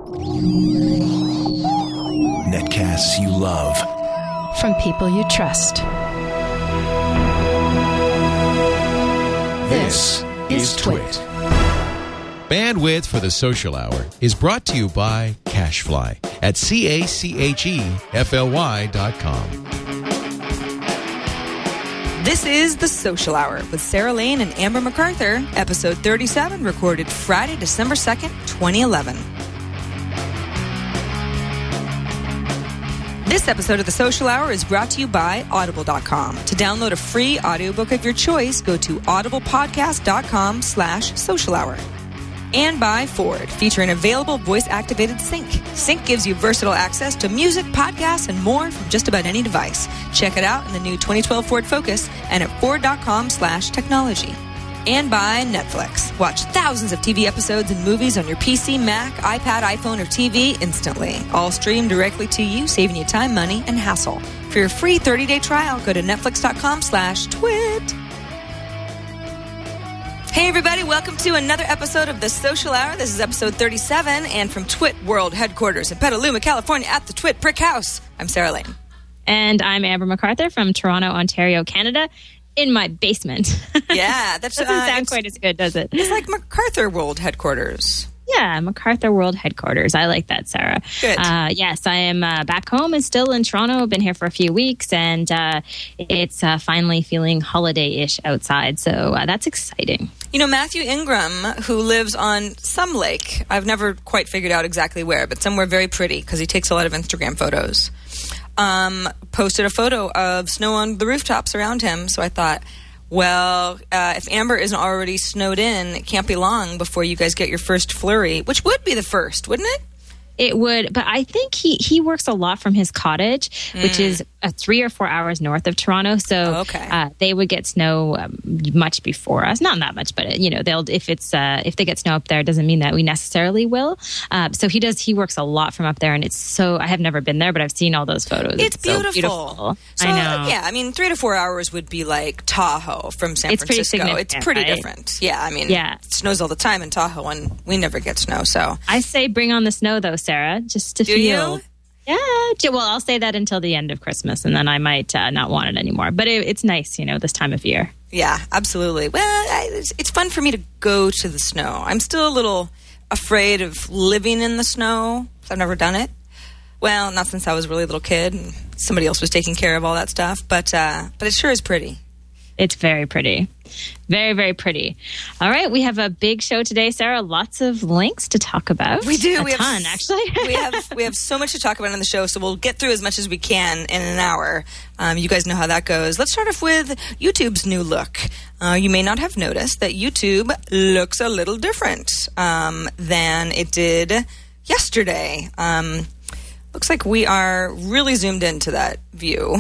Netcasts you love. From people you trust. This is Twit. Bandwidth for the Social Hour is brought to you by CacheFly at CacheFly.com. This is The Social Hour with Sarah Lane and Amber MacArthur, episode 37, recorded Friday, December 2nd, 2011. This episode of The Social Hour is brought to you by Audible.com. To download a free audiobook of your choice, go to audiblepodcast.com/social hour. And by Ford, featuring available voice-activated Sync. Sync gives you versatile access to music, podcasts, and more from just about any device. Check it out in the new 2012 Ford Focus and at Ford.com/technology. And by Netflix. Watch thousands of TV episodes and movies on your PC, Mac, iPad, iPhone, or TV instantly. All streamed directly to you, saving you time, money, and hassle. For your free 30-day trial, go to Netflix.com/twit. Hey everybody, welcome to another episode of The Social Hour. This is episode 37, and from Twit World Headquarters in Petaluma, California at the Twit Brick House, I'm Sarah Lane. And I'm Amber MacArthur from Toronto, Ontario, Canada, in my basement. Yeah, that doesn't sound quite as good, does it? It's like MacArthur World Headquarters. Yeah, MacArthur World Headquarters. I like that, Sarah. Good. Yes, I am back home and still in Toronto. I've been here for a few weeks, and it's finally feeling holiday-ish outside, so that's exciting. You know, Matthew Ingram, who lives on some lake, I've never quite figured out exactly where, but somewhere very pretty, because he takes a lot of Instagram photos, posted a photo of snow on the rooftops around him, so I thought, well, if Amber isn't already snowed in, it can't be long before you guys get your first flurry, which would be the first, wouldn't it? It would, but I think he works a lot from his cottage, which is 3 or 4 hours north of Toronto. So they would get snow much before us. Not that much, but they'll if they get snow up there, it doesn't mean that we necessarily will. So he works a lot from up there, and it's so I have never been there, but I've seen all those photos. It's beautiful. So beautiful. So, I know. Yeah, I mean, 3 to 4 hours would be like Tahoe from San Francisco. It's pretty right? different. Yeah, I mean, it snows all the time in Tahoe, and we never get snow. So I say bring on the snow, though, Sarah, just to Do feel. You? Yeah, well, I'll say that until the end of Christmas, and then I might not want it anymore. But it's nice, this time of year. Yeah, absolutely. Well, it's fun for me to go to the snow. I'm still a little afraid of living in the snow. I've never done it. Well, not since I was a really little kid, and somebody else was taking care of all that stuff. But it sure is pretty. It's very pretty. Very, very pretty. All right, we have a big show today, Sarah. Lots of links to talk about. We do. We have a ton, actually. we have so much to talk about on the show, so we'll get through as much as we can in an hour. You guys know how that goes. Let's start off with YouTube's new look. You may not have noticed that YouTube looks a little different than it did yesterday. Looks like we are really zoomed into that view.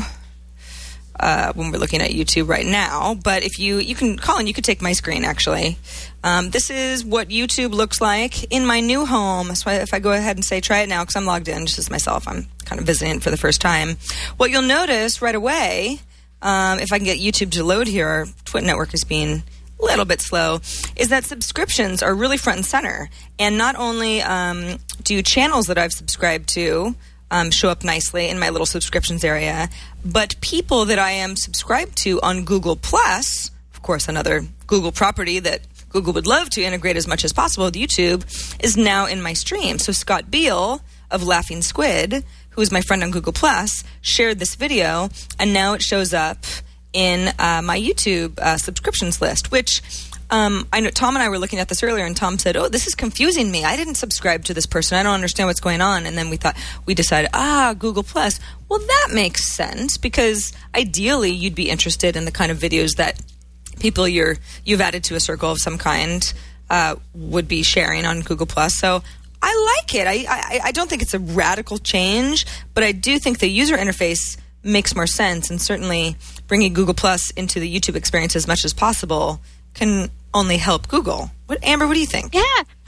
When we're looking at YouTube right now. But if you can, Colin, you could take my screen, actually. This is what YouTube looks like in my new home. So if I go ahead and say try it now, because I'm logged in just as myself, I'm kind of visiting for the first time. What you'll notice right away, if I can get YouTube to load here, our Twit network is being a little bit slow, is that subscriptions are really front and center. And not only do channels that I've subscribed to show up nicely in my little subscriptions area, but people that I am subscribed to on Google Plus, of course, another Google property that Google would love to integrate as much as possible with YouTube, is now in my stream. So Scott Beal of Laughing Squid, who is my friend on Google Plus, shared this video, and now it shows up in my YouTube subscriptions list, which I know Tom and I were looking at this earlier, and Tom said, "Oh, this is confusing me. I didn't subscribe to this person. I don't understand what's going on." And then we decided, Google Plus. Well, that makes sense, because ideally you'd be interested in the kind of videos that people you've added to a circle of some kind would be sharing on Google Plus. So I like it. I don't think it's a radical change, but I do think the user interface makes more sense, and certainly bringing Google Plus into the YouTube experience as much as possible can only help Google. Amber, what do you think? Yeah,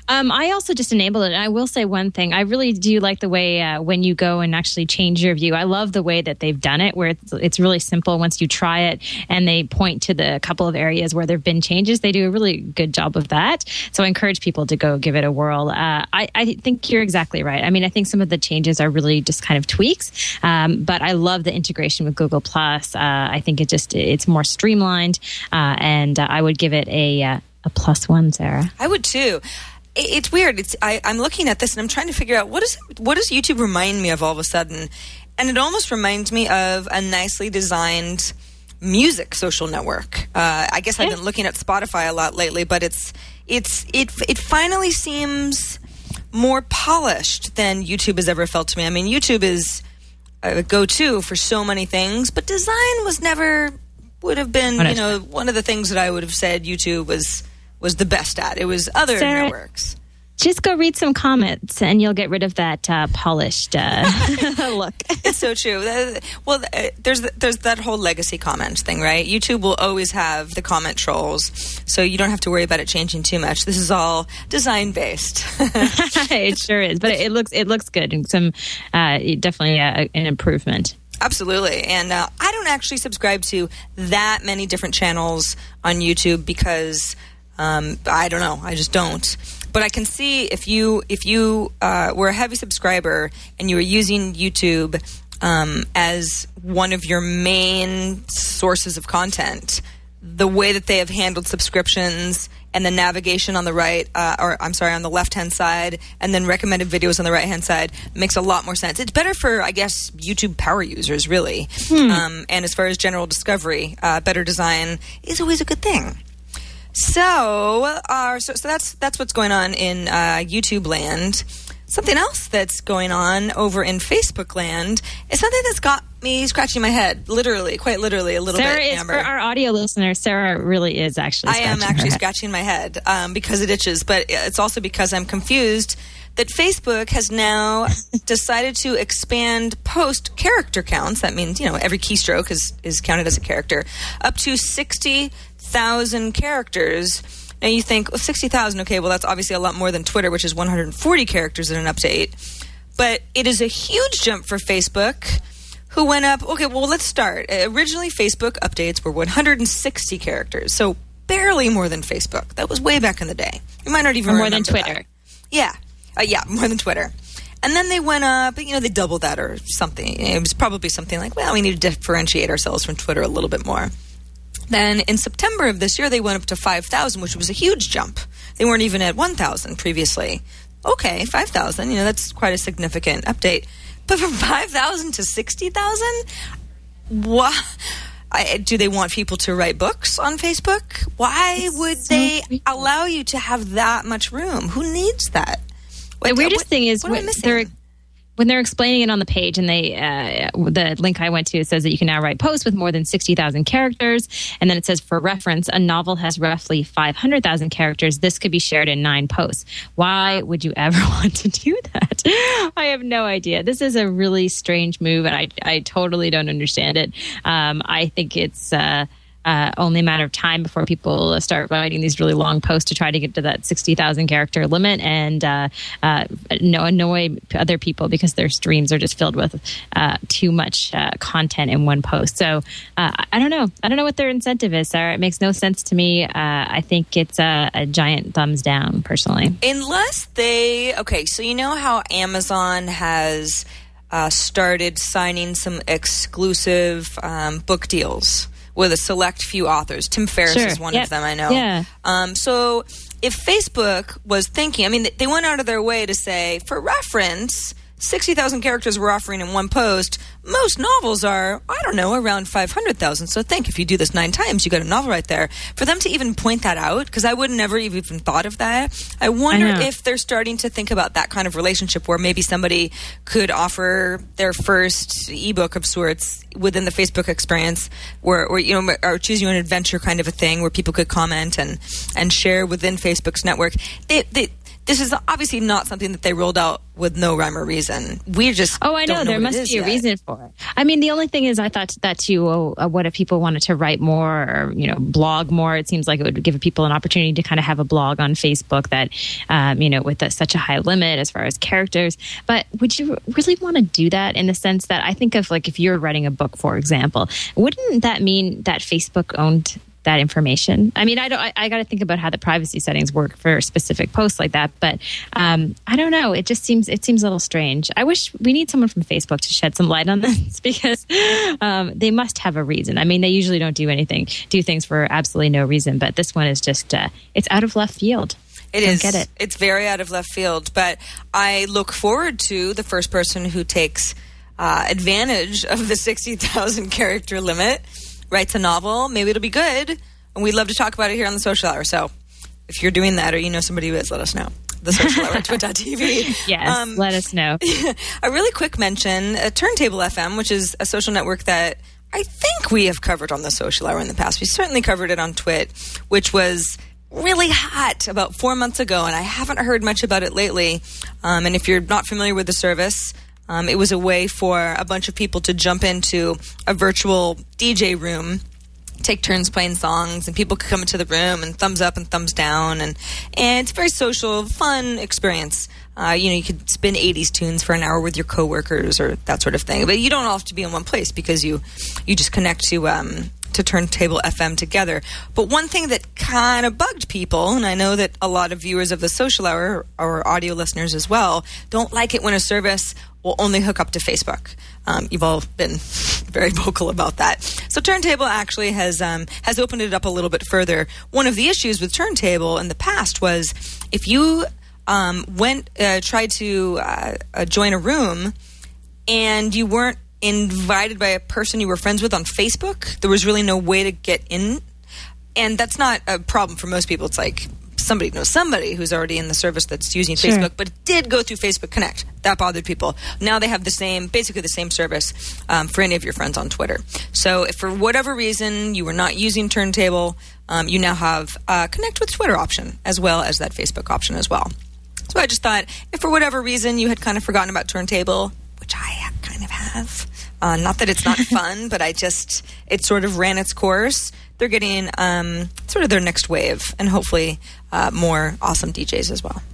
I also just enabled it. And I will say one thing. I really do like the way when you go and actually change your view. I love the way that they've done it, where it's really simple once you try it and they point to the couple of areas where there have been changes. They do a really good job of that. So I encourage people to go give it a whirl. I think you're exactly right. I mean, I think some of the changes are really just kind of tweaks, but I love the integration with Google+. I think it's more streamlined, and I would give it a +1, Sarah. I would too. It's weird. I'm looking at this and I'm trying to figure out what does YouTube remind me of all of a sudden, and it almost reminds me of a nicely designed music social network. I guess I've been looking at Spotify a lot lately, but it finally seems more polished than YouTube has ever felt to me. I mean, YouTube is a go-to for so many things, but design would have been one of the things that I would have said YouTube was the best at. It was other networks. Just go read some comments and you'll get rid of that polished look. It's so true. Well, there's that whole legacy comment thing, right? YouTube will always have the comment trolls, so you don't have to worry about it changing too much. This is all design-based. It sure is, but it looks good and some definitely an improvement. Absolutely. And I don't actually subscribe to that many different channels on YouTube because I don't know. I just don't. But I can see if you were a heavy subscriber and you were using YouTube as one of your main sources of content, the way that they have handled subscriptions and the navigation on the on the left-hand side, and then recommended videos on the right-hand side makes a lot more sense. It's better for, I guess, YouTube power users, really. And as far as general discovery, better design is always a good thing. So that's what's going on in YouTube land. Something else that's going on over in Facebook land is something that's got me scratching my head, quite literally, a little Sarah bit. Is, for our audio listeners, Sarah really is actually scratching my head because it itches, but it's also because I'm confused that Facebook has now decided to expand post character counts. That means, every keystroke is counted as a character, up to 60,000 characters. Now you think, 60,000, okay, well, that's obviously a lot more than Twitter, which is 140 characters in an update. But it is a huge jump for Facebook, who went up, okay, well, let's start. Originally, Facebook updates were 160 characters, so barely more than Facebook. That was way back in the day. You might not even remember more than Twitter. That. Yeah, more than Twitter. And then they went up, they doubled that or something. It was probably something like, well, we need to differentiate ourselves from Twitter a little bit more. Then in September of this year, they went up to 5,000, which was a huge jump. They weren't even at 1,000 previously. Okay, 5,000, that's quite a significant update. But from 5,000 to 60,000? What? Do they want people to write books on Facebook? Why would they allow you to have that much room? Who needs that? The weirdest thing is when they're explaining it on the page, and the link I went to says that you can now write posts with more than 60,000 characters, and then it says, for reference, a novel has roughly 500,000 characters. This could be shared in 9 posts. Why would you ever want to do that? I have no idea. This is a really strange move, and I totally don't understand it. I think it's only a matter of time before people start writing these really long posts to try to get to that 60,000 character limit and annoy other people because their streams are just filled with too much content in one post. So I don't know. I don't know what their incentive is, Sarah. It makes no sense to me. I think it's a giant thumbs down, personally. Unless so you know how Amazon has started signing some exclusive book deals with a select few authors. Tim Ferriss is one of them, I know. Yeah. So if Facebook was thinking, they went out of their way to say, for reference, 60,000 characters we're offering in one post. Most novels are, around 500,000. So think, if you do this 9 times, you got a novel right there. For them to even point that out, because I would never even thought of that, I wonder if they're starting to think about that kind of relationship where maybe somebody could offer their first ebook of sorts within the Facebook experience, or choose your own adventure kind of a thing where people could comment and share within Facebook's network. this is obviously not something that they rolled out with no rhyme or reason. We just I know there must be a reason for it. I mean, the only thing is, I thought that too. What if people wanted to write more or blog more? It seems like it would give people an opportunity to kind of have a blog on Facebook that with such a high limit as far as characters. But would you really want to do that, in the sense that I think of, like, if you're writing a book, for example, wouldn't that mean that Facebook owned that information? I mean, I got to think about how the privacy settings work for specific posts like that. But I don't know. It seems a little strange. I wish we need someone from Facebook to shed some light on this, because they must have a reason. I mean, they usually don't do things for absolutely no reason. But this one is just, it's out of left field. It is. Get it. It's very out of left field. But I look forward to the first person who takes advantage of the 60,000 character limit, writes a novel. Maybe it'll be good, and we'd love to talk about it here on the Social Hour. So if you're doing that, or you know somebody who is, let us know. The Social Hour at twit.tv. Yes, let us know. A really quick mention, Turntable FM, which is a social network that I think we have covered on the Social Hour in the past. We certainly covered it on Twit, which was really hot about 4 months ago, and I haven't heard much about it lately. And if you're not familiar with the service, it was a way for a bunch of people to jump into a virtual DJ room, take turns playing songs, and people could come into the room and thumbs up and thumbs down, and it's a very social, fun experience. You could spin 80s tunes for an hour with your coworkers or that sort of thing, but you don't all have to be in one place, because you just connect to Turntable FM together. But one thing that kind of bugged people, and I know that a lot of viewers of the Social Hour, or audio listeners as well, don't like it when a service will only hook up to Facebook. You've all been very vocal about that. So Turntable actually has opened it up a little bit further. One of the issues with Turntable in the past was, if you tried to join a room and you weren't invited by a person you were friends with on Facebook, there was really no way to get in. And that's not a problem for most people. It's like somebody knows somebody who's already in the service that's using Facebook, but it did go through Facebook Connect. That bothered people. Now they have basically the same service for any of your friends on Twitter. So if for whatever reason you were not using Turntable, you now have a Connect with Twitter option, as well as that Facebook option as well. So I just thought, if for whatever reason you had kind of forgotten about Turntable, which I kind of have, not that it's not fun, but it sort of ran its course. They're getting sort of their next wave, and hopefully more awesome DJs as well.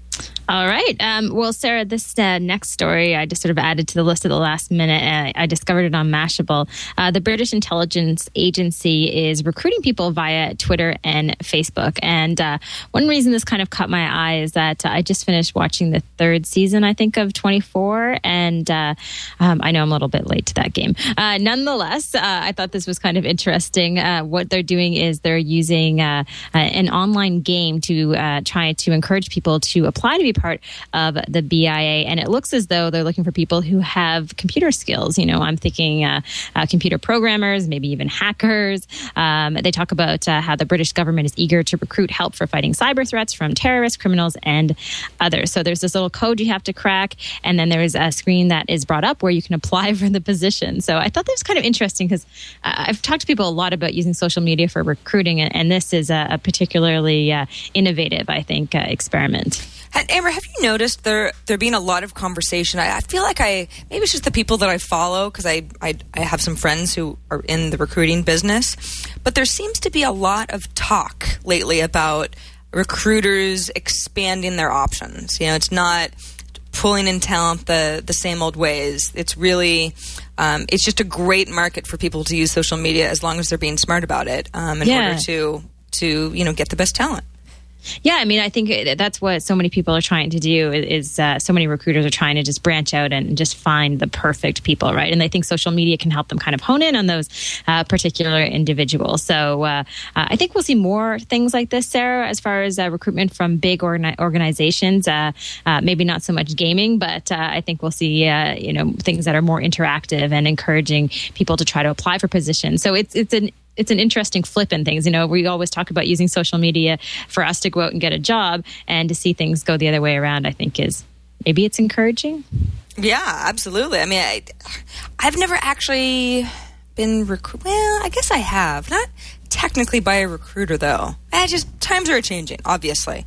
All right. Well, Sarah, this next story I just sort of added to the list at the last minute. I discovered it on Mashable. The British intelligence agency is recruiting people via Twitter and Facebook. And one reason this kind of caught my eye is that I just finished watching the third season, I think, of 24. And I know I'm a little bit late to that game. Nonetheless, I thought this was kind of interesting. What they're doing is they're using an online game to try to encourage people to apply to be part of the BIA, and it looks as though they're looking for people who have computer skills. I'm thinking computer programmers, maybe even hackers. They talk about how the British government is eager to recruit help for fighting cyber threats from terrorists, criminals, and others. So there's this little code you have to crack, and then there's a screen that is brought up where you can apply for the position. So I thought that was kind of interesting, because I've talked to people a lot about using social media for recruiting, and this is a particularly innovative, I think, experiment. Amber, have you noticed there being a lot of conversation? I feel like maybe it's just the people that I follow, because I have some friends who are in the recruiting business, but there seems to be a lot of talk lately about recruiters expanding their options. It's not pulling in talent the same old ways. It's really it's just a great market for people to use social media, as long as they're being smart about it, in order to get the best talent. Yeah, I mean, I think that's what so many people are trying to do is so many recruiters are trying to just branch out and just find the perfect people, right? And they think social media can help them kind of hone in on those particular individuals. So I think we'll see more things like this, Sarah, as far as recruitment from big organizations. Maybe not so much gaming, but I think we'll see things that are more interactive and encouraging people to try to apply for positions. So it's an interesting flip in things. We always talk about using social media for us to go out and get a job, and to see things go the other way around, I think maybe it's encouraging. Yeah, absolutely. I mean, I've never actually been well, I guess I have. Not technically by a recruiter, though. Times are changing, obviously.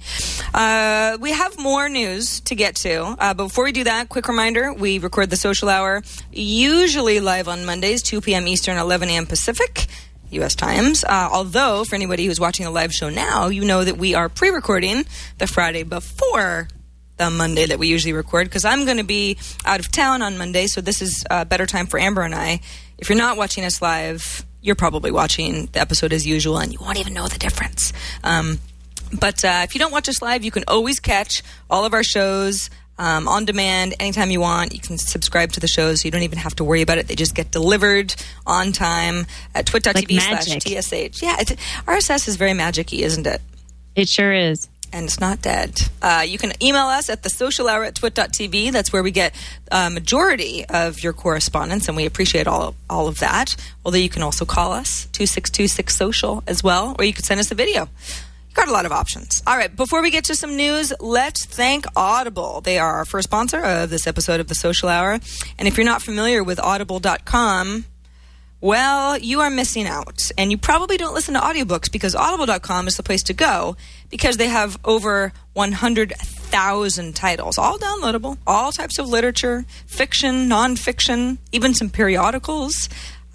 We have more news to get to. But before we do that, quick reminder, we record the Social Hour, usually live on Mondays, 2 p.m. Eastern, 11 a.m. Pacific, U.S. times. Although, for anybody who's watching a live show now, you know that we are pre-recording the Friday before the Monday that we usually record, because I'm going to be out of town on Monday, so this is a better time for Amber and I. If you're not watching us live, you're probably watching the episode as usual, and you won't even know the difference. But if you don't watch us live, you can always catch all of our shows on demand anytime you want. You can subscribe to the shows, so you don't even have to worry about it. They just get delivered on time at twit.tv/TSH. Yeah, RSS is very magic-y, isn't it? It sure is. And it's not dead. You can email us at thesocialhour@twit.tv. That's where we get majority of your correspondence, and we appreciate all of that. Although you can also call us, 262-6-SOCIAL as well, or you could send us a video. You've got a lot of options. All right, before we get to some news, let's thank Audible. They are our first sponsor of this episode of The Social Hour. And if you're not familiar with Audible.com, well, you are missing out. And you probably don't listen to audiobooks because Audible.com is the place to go because they have over 100,000 titles, all downloadable, all types of literature, fiction, nonfiction, even some periodicals.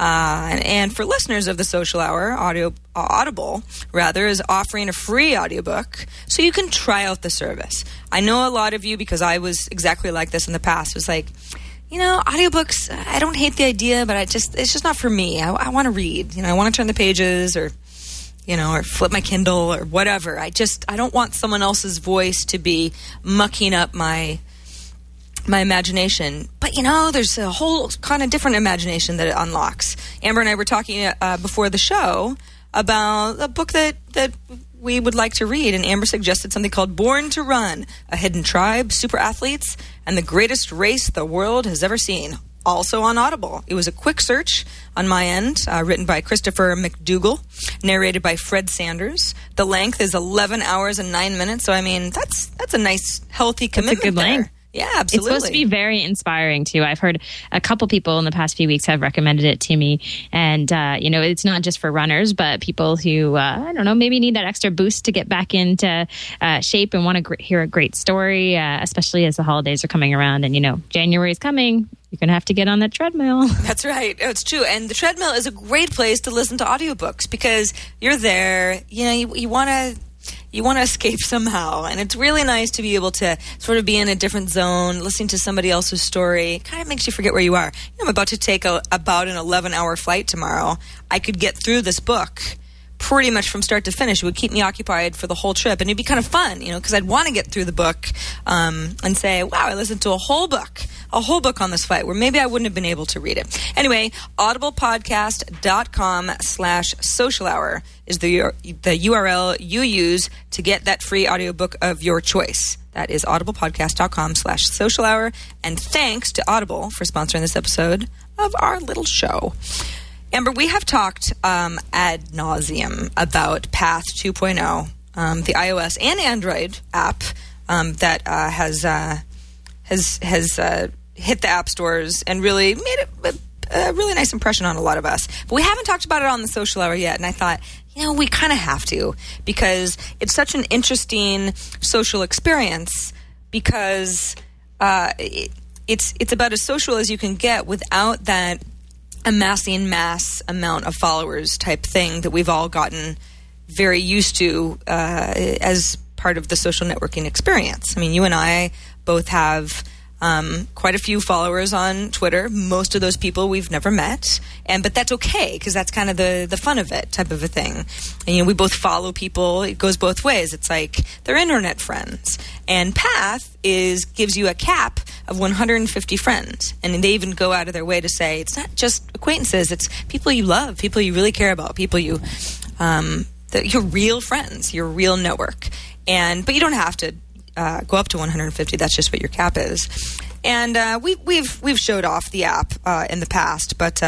And for listeners of the Social Hour, Audible is offering a free audiobook so you can try out the service. I know a lot of you, because I was exactly like this in the past, was like, audiobooks, I don't hate the idea, but it's just not for me. I want to read. I want to turn the pages or flip my Kindle or whatever. I don't want someone else's voice to be mucking up my imagination. But, there's a whole kind of different imagination that it unlocks. Amber and I were talking before the show about a book that we would like to read, and Amber suggested something called Born to Run, A Hidden Tribe, Super Athletes, and the Greatest Race the World Has Ever Seen, also on Audible. It was a quick search on my end, written by Christopher McDougall, narrated by Fred Sanders. The length is 11 hours and 9 minutes, so that's a nice, healthy commitment. That's a good length. Yeah, absolutely. It's supposed to be very inspiring, too. I've heard a couple people in the past few weeks have recommended it to me. And, it's not just for runners, but people who, maybe need that extra boost to get back into shape and want to hear a great story, especially as the holidays are coming around. And, January is coming. You're going to have to get on that treadmill. That's right. It's true. And the treadmill is a great place to listen to audiobooks because you're there. You want to escape somehow. And it's really nice to be able to sort of be in a different zone, listening to somebody else's story. It kind of makes you forget where you are. I'm about to take about an 11-hour flight tomorrow. I could get through this book pretty much from start to finish. It would keep me occupied for the whole trip. And it'd be kind of fun, because I'd want to get through the book and say, wow, I listened to a whole book on this flight where maybe I wouldn't have been able to read it. Anyway, audiblepodcast.com/social hour is the URL you use to get that free audiobook of your choice. That is audiblepodcast.com/social hour. And thanks to Audible for sponsoring this episode of our little show. Amber, we have talked ad nauseum about Path 2.0, the iOS and Android app that has hit the app stores and really made a really nice impression on a lot of us. But we haven't talked about it on the Social Hour yet, and I thought, we kind of have to because it's such an interesting social experience because it's about as social as you can get without that amassing mass amount of followers type thing that we've all gotten very used to as part of the social networking experience. I mean, you and I both have quite a few followers on Twitter. Most of those people we've never met, but that's okay because that's kind of the fun of it type of a thing. And we both follow people. It goes both ways. It's like they're internet friends. And Path gives you a cap of 150 friends, and they even go out of their way to say it's not just acquaintances; it's people you love, people you really care about, people your real friends, your real network. But you don't have to go up to 150. That's just what your cap is. And we've showed off the app in the past, but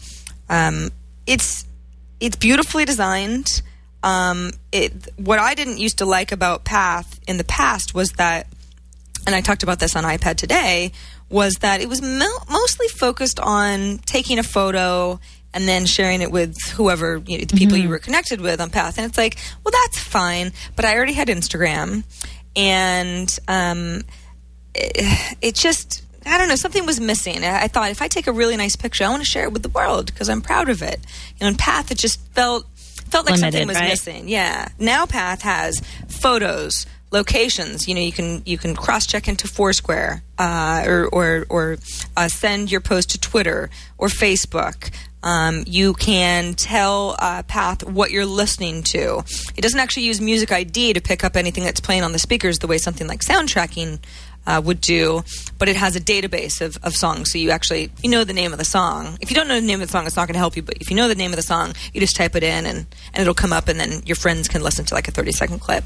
it's beautifully designed. What I didn't used to like about Path in the past was that, and I talked about this on iPad today, was that it was mostly focused on taking a photo and then sharing it with whoever, the people you were connected with on Path. And it's like, well, that's fine, but I already had Instagram, and it just, I don't know, something was missing. I thought, if I take a really nice picture, I want to share it with the world because I'm proud of it. In Path, it just felt like limited, something was missing. Yeah. Now Path has photos, locations. You can cross-check into Foursquare, or send your post to Twitter or Facebook. You can tell Path what you're listening to. It doesn't actually use Music ID to pick up anything that's playing on the speakers the way something like sound tracking would do, but it has a database of songs, so you know the name of the song. If you don't know the name of the song, it's not going to help you, but if you know the name of the song, you just type it in and it'll come up, and then your friends can listen to like a 30-second clip,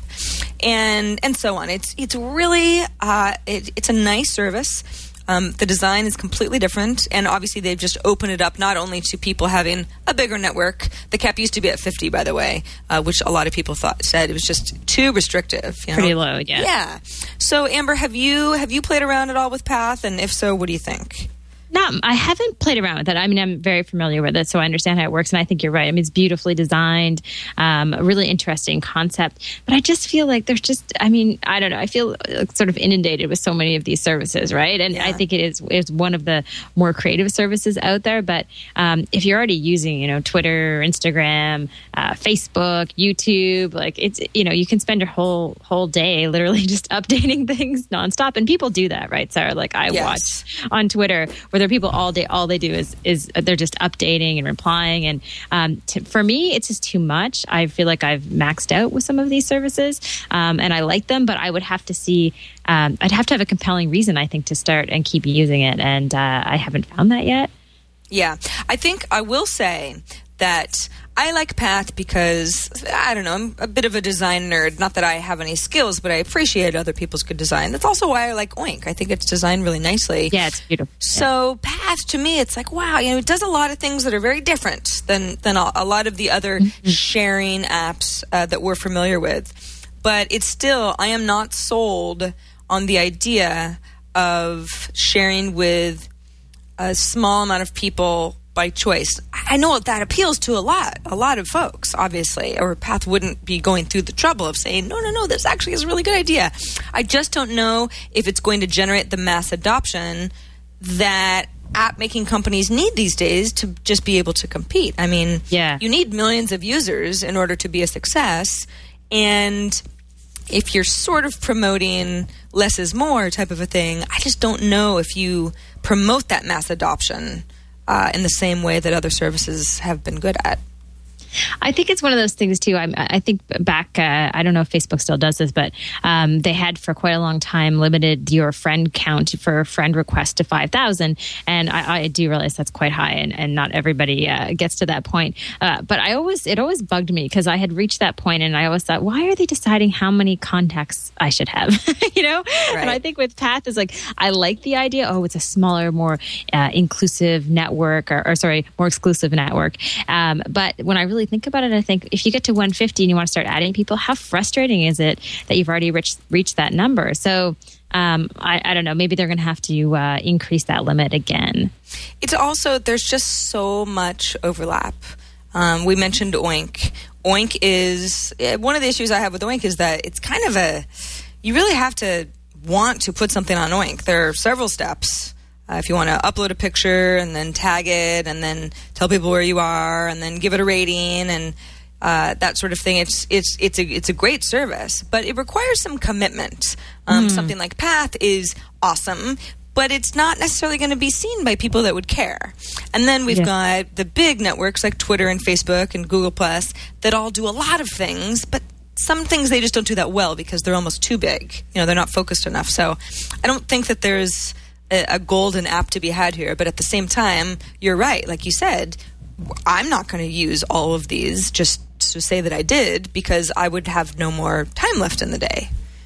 and so on. It's really it's a nice service. The design is completely different, and obviously they've just opened it up not only to people having a bigger network. The cap used to be at 50, by the way, which a lot of people said it was just too restrictive. Pretty low, yeah. Yeah. So, Amber, have you played around at all with Path, and if so, what do you think? No, I haven't played around with it. I mean, I'm very familiar with it, so I understand how it works, and I think you're right. I mean, it's beautifully designed, a really interesting concept, but I just feel like there's just, I mean, I don't know. I feel sort of inundated with so many of these services, right? And I think it's one of the more creative services out there, but if you're already using, Twitter, Instagram, Facebook, YouTube, like it's, you can spend your whole day literally just updating things nonstop, and people do that, right, Sarah? Like I watch on Twitter where there are people all day, all they do is they're just updating and replying. And for me, it's just too much. I feel like I've maxed out with some of these services, and I like them, but I would have to see, I'd have to have a compelling reason, I think, to start and keep using it. And I haven't found that yet. Yeah, I think I will say that I like Path because, I don't know, I'm a bit of a design nerd. Not that I have any skills, but I appreciate other people's good design. That's also why I like Oink. I think it's designed really nicely. Yeah, it's beautiful. So Path, to me, it's like, wow, it does a lot of things that are very different than a lot of the other sharing apps that we're familiar with. But it's still, I am not sold on the idea of sharing with a small amount of people by choice. I know that appeals to a lot of folks, obviously, or Path wouldn't be going through the trouble of saying, no, this actually is a really good idea. I just don't know if it's going to generate the mass adoption that app-making companies need these days to just be able to compete. I mean, you need millions of users in order to be a success, and if you're sort of promoting less is more type of a thing, I just don't know if you promote that mass adoption in the same way that other services have been good at. I think it's one of those things too. I think back, I don't know if Facebook still does this, but they had for quite a long time limited your friend count for friend requests to 5,000. And I do realize that's quite high, and not everybody gets to that point. But it always bugged me because I had reached that point, and I always thought, why are they deciding how many contacts I should have? Right. And I think with Path is like, I like the idea. Oh, it's a smaller, more inclusive network, or more exclusive network. But when I really think about it, I think if you get to 150 and you want to start adding people, how frustrating is it that you've already reached that number? So I don't know, maybe they're going to have to increase that limit again. It's also, there's just so much overlap. We mentioned Oink. Oink is, one of the issues I have with Oink is that it's kind of you really have to want to put something on Oink. There are several steps. If you want to upload a picture and then tag it and then tell people where you are and then give it a rating and that sort of thing, it's a great service, but it requires some commitment. Something like Path is awesome, but it's not necessarily going to be seen by people that would care. And then we've got the big networks like Twitter and Facebook and Google Plus that all do a lot of things, but some things they just don't do that well because they're almost too big. They're not focused enough. So I don't think that there's a golden app to be had here, but at the same time, you're right. Like you said, I'm not going to use all of these just to say that I did, because I would have no more time left in the day.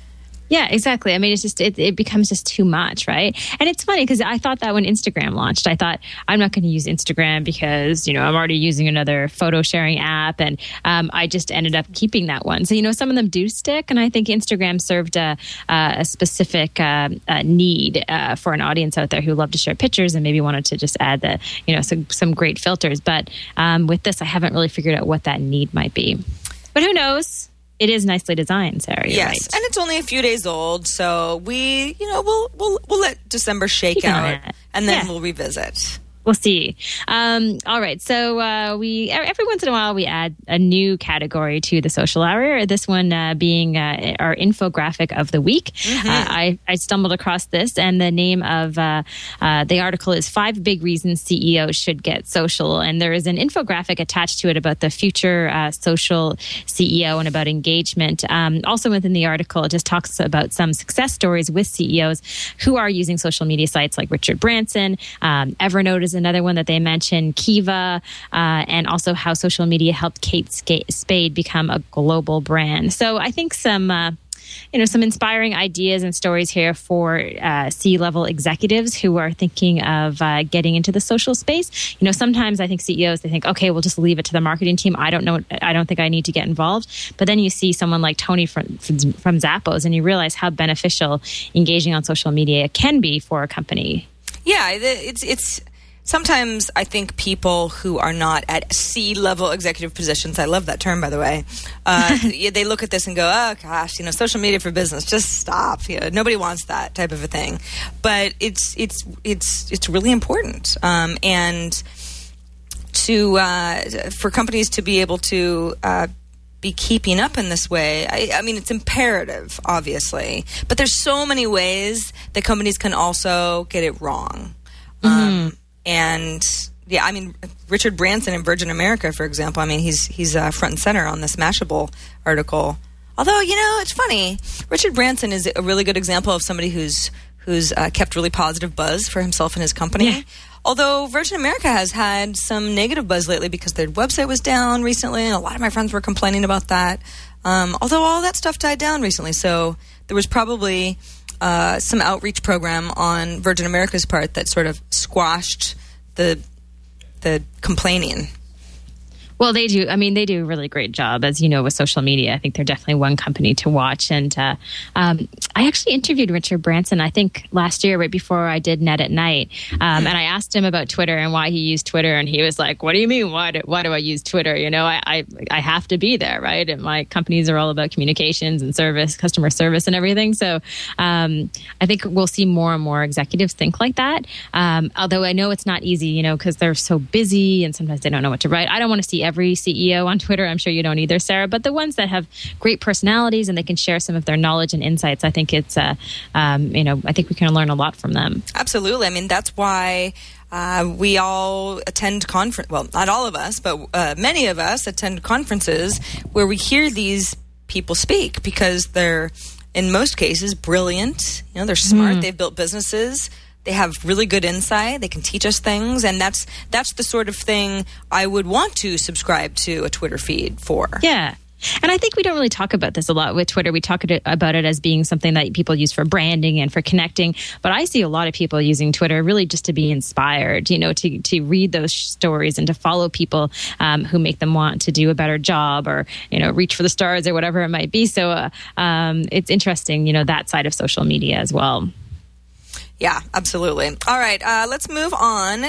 Yeah, exactly. I mean, it's just, it becomes just too much, right? And it's funny because I thought that when Instagram launched, I thought I'm not going to use Instagram because, I'm already using another photo sharing app. And I just ended up keeping that one. So, some of them do stick. And I think Instagram served a specific need for an audience out there who love to share pictures and maybe wanted to just add some great filters. But with this, I haven't really figured out what that need might be. But who knows? It is nicely designed, Sarah. You're right. And it's only a few days old, so we, we'll let December shake out, and then we'll revisit. We'll see. All right. So we every once in a while we add a new category to the social hour. This one being our infographic of the week. I stumbled across this, and the name of the article is 5 Big Reasons CEOs Should Get Social. And there is an infographic attached to it about the future social CEO and about engagement. Also within the article, it just talks about some success stories with CEOs who are using social media sites like Richard Branson. Evernote is another one that they mentioned, Kiva, and also how social media helped Kate Spade become a global brand. So I think some inspiring ideas and stories here for C-level executives who are thinking of getting into the social space. Sometimes I think CEOs, they think, okay, we'll just leave it to the marketing team. I don't think I need to get involved. But then you see someone like Tony from Zappos, and you realize how beneficial engaging on social media can be for a company. Yeah, it's sometimes I think people who are not at C-level executive positions, I love that term, by the way, they look at this and go, oh, gosh, social media for business, just stop. Nobody wants that type of a thing. But it's really important. And for companies to be able to be keeping up in this way, I mean, it's imperative, obviously. But there's so many ways that companies can also get it wrong. And yeah, I mean, Richard Branson in Virgin America, for example, I mean, he's front and center on this Mashable article. Although, it's funny. Richard Branson is a really good example of somebody who's kept really positive buzz for himself and his company. Yeah. Although Virgin America has had some negative buzz lately because their website was down recently, and a lot of my friends were complaining about that. Although all that stuff died down recently, so there was probably some outreach program on Virgin America's part that sort of squashed the complaining. Well, they do. I mean, they do a really great job, as you know, with social media. I think they're definitely one company to watch. And I actually interviewed Richard Branson, I think last year, right before I did Net at Night. And I asked him about Twitter and why he used Twitter. And he was like, what do you mean? Why do I use Twitter? I have to be there, right? And my companies are all about communications and service, customer service and everything. So I think we'll see more and more executives think like that. Although I know it's not easy, because they're so busy and sometimes they don't know what to write. I don't want to see every CEO on Twitter. I'm sure you don't either, Sarah. But the ones that have great personalities and they can share some of their knowledge and insights, I think it's, I think we can learn a lot from them. Absolutely. I mean, that's why we all attend well, not all of us, but many of us attend conferences where we hear these people speak because they're, in most cases, brilliant. They're smart. They've built businesses. They have really good insight. They can teach us things. And that's the sort of thing I would want to subscribe to a Twitter feed for. Yeah. And I think we don't really talk about this a lot with Twitter. We talk about it as being something that people use for branding and for connecting. But I see a lot of people using Twitter really just to be inspired, to read those stories and to follow people who make them want to do a better job or, reach for the stars or whatever it might be. So it's interesting, that side of social media as well. Yeah, absolutely. All right, let's move on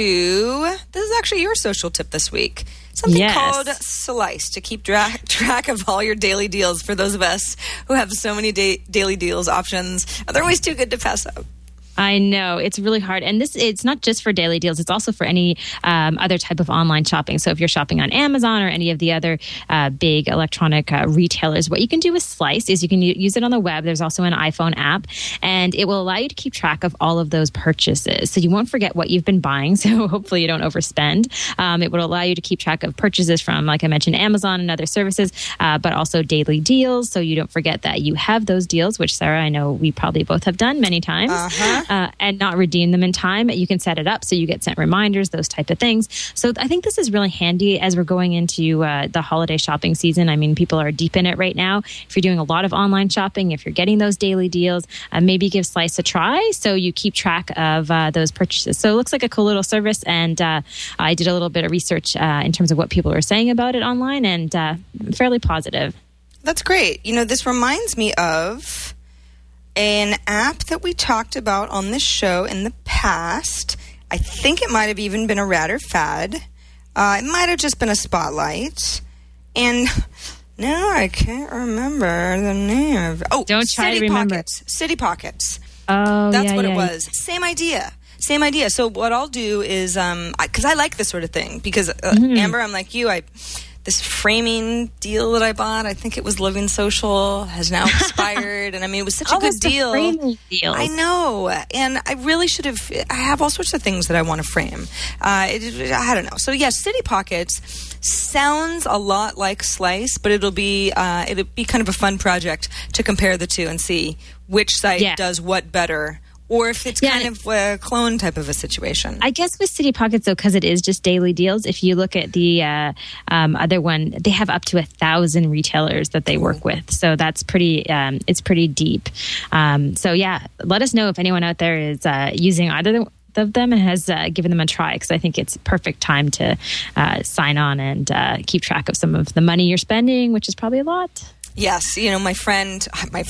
to, this is actually your social tip this week. Something called Slice to keep track of all your daily deals for those of us who have so many daily deals options. They're always too good to pass up. I know. It's really hard. And it's not just for daily deals. It's also for any other type of online shopping. So if you're shopping on Amazon or any of the other big electronic retailers, what you can do with Slice is you can use it on the web. There's also an iPhone app, and it will allow you to keep track of all of those purchases. So you won't forget what you've been buying. So hopefully you don't overspend. It will allow you to keep track of purchases from, like I mentioned, Amazon and other services, but also daily deals. So you don't forget that you have those deals, which, Sarah, I know we probably both have done many times. and not redeem them in time. You can set it up so you get sent reminders, those type of things. So I think this is really handy as we're going into the holiday shopping season. I mean, people are deep in it right now. If you're doing a lot of online shopping, if you're getting those daily deals, maybe give Slice a try so you keep track of those purchases. So it looks like a cool little service, and I did a little bit of research in terms of what people were saying about it online, and fairly positive. That's great. This reminds me of an app that we talked about on this show in the past. I think it might have even been a Rad or Fad. It might have just been a Spotlight. And now I can't remember the name of it. Oh, don't try to remember. City Pockets. Oh, that's what it was. Same idea. So what I'll do is, because I like this sort of thing, because Amber, I'm like you, this framing deal that I bought, I think it was Living Social, has now expired. And I mean, it was such a good deal. Framing deals. I know. And I really should have, I have all sorts of things that I want to frame. I don't know. So yes, City Pockets sounds a lot like Slice, but it'll be kind of a fun project to compare the two and see which site does what better. Or if it's kind of a clone type of a situation. I guess with City Pockets, though, because it is just daily deals, if you look at the other one, they have up to 1,000 retailers that they work with. So that's it's pretty deep. So yeah, let us know if anyone out there is using either of them and has given them a try, because I think it's perfect time to sign on and keep track of some of the money you're spending, which is probably a lot. Yes. My friend,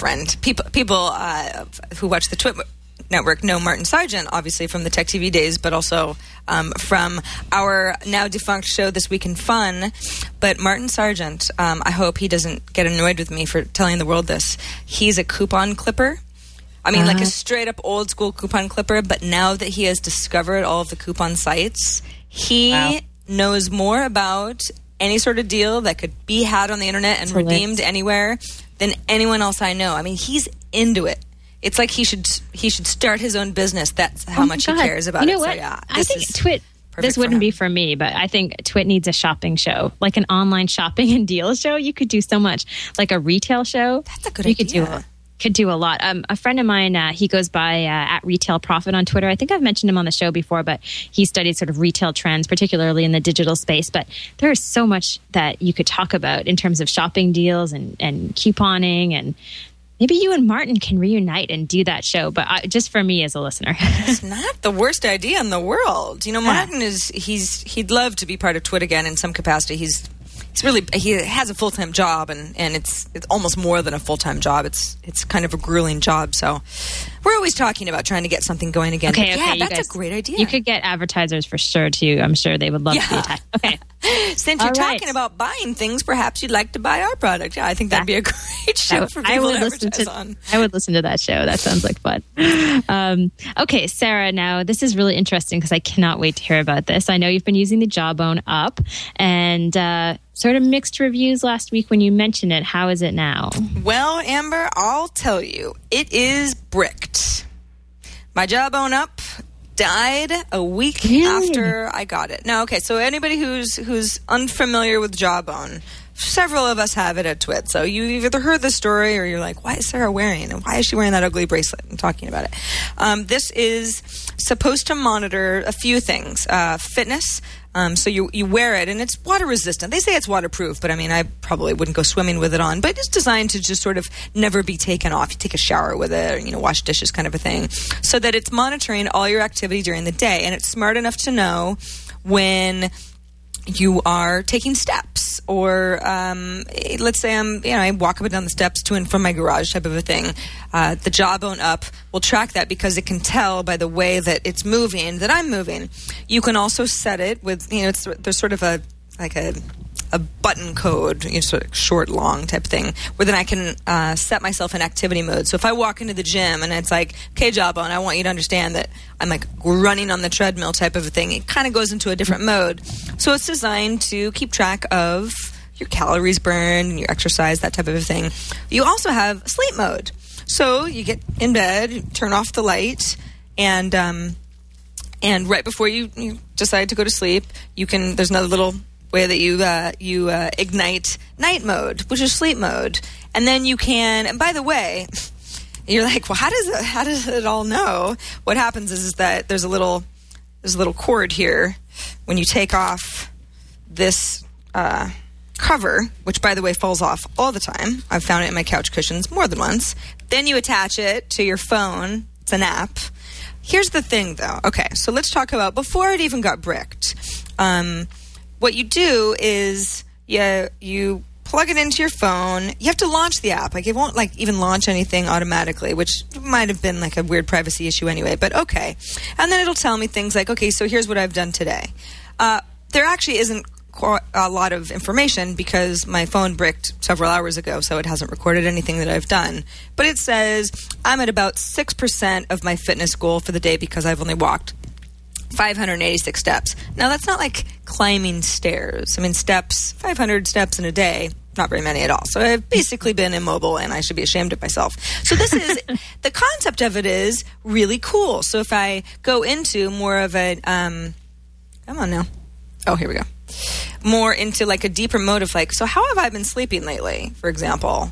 people who watch the Twit Network know Martin Sargent, obviously from the Tech TV days, but also from our now defunct show This Week in Fun. But Martin Sargent, I hope he doesn't get annoyed with me for telling the world this. He's a coupon clipper. I mean, like a straight up old school coupon clipper. But now that he has discovered all of the coupon sites, he knows more about any sort of deal that could be had on the internet and redeemed anywhere than anyone else I know. I mean, he's into it. It's like he should start his own business. That's how much he cares about it. You know what? So, I think Twit, this wouldn't be for me, but I think Twit needs a shopping show, like an online shopping and deal show. You could do so much, like a retail show. That's a good idea. Could do a lot. A friend of mine, he goes by at Retail Profit on Twitter. I think I've mentioned him on the show before, but he studied sort of retail trends, particularly in the digital space. But there is so much that you could talk about in terms of shopping deals and couponing, and maybe you and Martin can reunite and do that show, but just for me as a listener. It's not the worst idea in the world. Martin he'd love to be part of Twit again in some capacity. He has a full-time job, and it's almost more than a full-time job. It's kind of a grueling job. So we're always talking about trying to get something going again. Okay, that's a great idea. You could get advertisers for sure too. I'm sure they would love to be attached. Okay. Since you're talking about buying things, perhaps you'd like to buy our product. Yeah, I think that'd be a great show for people to advertise on. I would listen to that show. That sounds like fun. Okay, Sarah, now this is really interesting because I cannot wait to hear about this. I know you've been using the Jawbone up, and sort of mixed reviews last week when you mentioned it. How is it now? Well, Amber, I'll tell you, it is bricked. My Jawbone up died a week after I got it. Now, okay, so anybody who's unfamiliar with Jawbone, several of us have it at Twit. So you've either heard the story or you're like, why is Sarah wearing it? And why is she wearing that ugly bracelet and talking about it? This is supposed to monitor a few things. Fitness. So you wear it, and it's water resistant. They say it's waterproof, but I mean, I probably wouldn't go swimming with it on. But it's designed to just sort of never be taken off. You take a shower with it, or, wash dishes kind of a thing. So that it's monitoring all your activity during the day. And it's smart enough to know when you are taking steps, or let's say I walk up and down the steps to and from my garage type of a thing. The Jawbone up will track that because it can tell by the way that it's moving that I'm moving. You can also set it with, there's sort of a button code, sort of short, long type thing, where then I can set myself in activity mode. So if I walk into the gym and it's like, okay, Jawbone, I want you to understand that I'm like running on the treadmill type of a thing, it kind of goes into a different mode. So it's designed to keep track of your calories burned and your exercise, that type of a thing. You also have sleep mode. So you get in bed, you turn off the light, and right before you decide to go to sleep, there's another little way that you ignite night mode, which is sleep mode. And then you can, and by the way, you're like, well, how does it all know? What happens is that there's a little cord here. When you take off this cover, which, by the way, falls off all the time. I've found it in my couch cushions more than once. Then you attach it to your phone. It's an app. Here's the thing, though. Okay, so let's talk about before it even got bricked. What you do is you plug it into your phone. You have to launch the app. Like, it won't even launch anything automatically, which might have been like a weird privacy issue anyway, but okay. And then it'll tell me things like, okay, so here's what I've done today. There actually isn't a lot of information because my phone bricked several hours ago, so it hasn't recorded anything that I've done. But it says I'm at about 6% of my fitness goal for the day because I've only walked 586 steps. Now, that's not like climbing stairs. I mean, 500 steps in a day, not very many at all. So I've basically been immobile, and I should be ashamed of myself. So this is, the concept of it is really cool. So if I go into more of a, come on now. Oh, here we go. More into like a deeper mode of like, so how have I been sleeping lately, for example?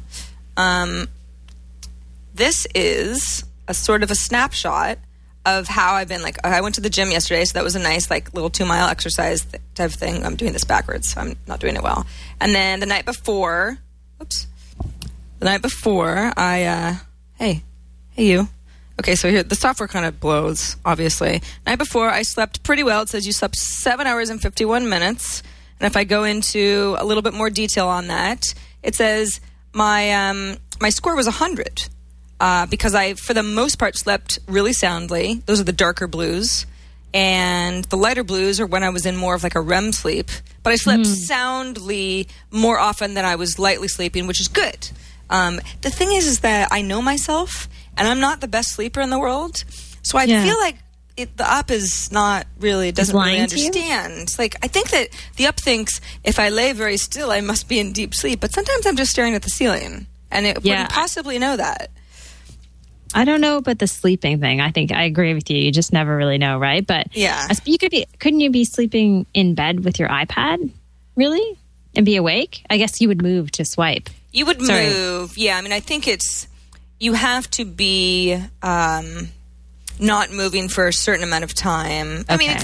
This is a sort of a snapshot of how I've been. Like, I went to the gym yesterday, so that was a nice like little 2-mile exercise type of thing. I'm doing this backwards, so I'm not doing it well. And then the night before, I, hey you. Okay, so here, the software kind of blows, obviously. Night before, I slept pretty well. It says you slept 7 hours and 51 minutes. And if I go into a little bit more detail on that, it says my score was 100 because I, for the most part, slept really soundly. Those are the darker blues. And the lighter blues are when I was in more of like a REM sleep. But I slept soundly more often than I was lightly sleeping, which is good. The thing is that I know myself, and I'm not the best sleeper in the world. So I feel like the up is not really, doesn't really understand. Like, I think that the up thinks if I lay very still, I must be in deep sleep. But sometimes I'm just staring at the ceiling, and it wouldn't possibly know that. I don't know about the sleeping thing. I think I agree with you. You just never really know, right? But couldn't you be sleeping in bed with your iPad, really, and be awake? I guess you would move to swipe. You would move, yeah. I mean, I think you have to be not moving for a certain amount of time. Okay. I mean,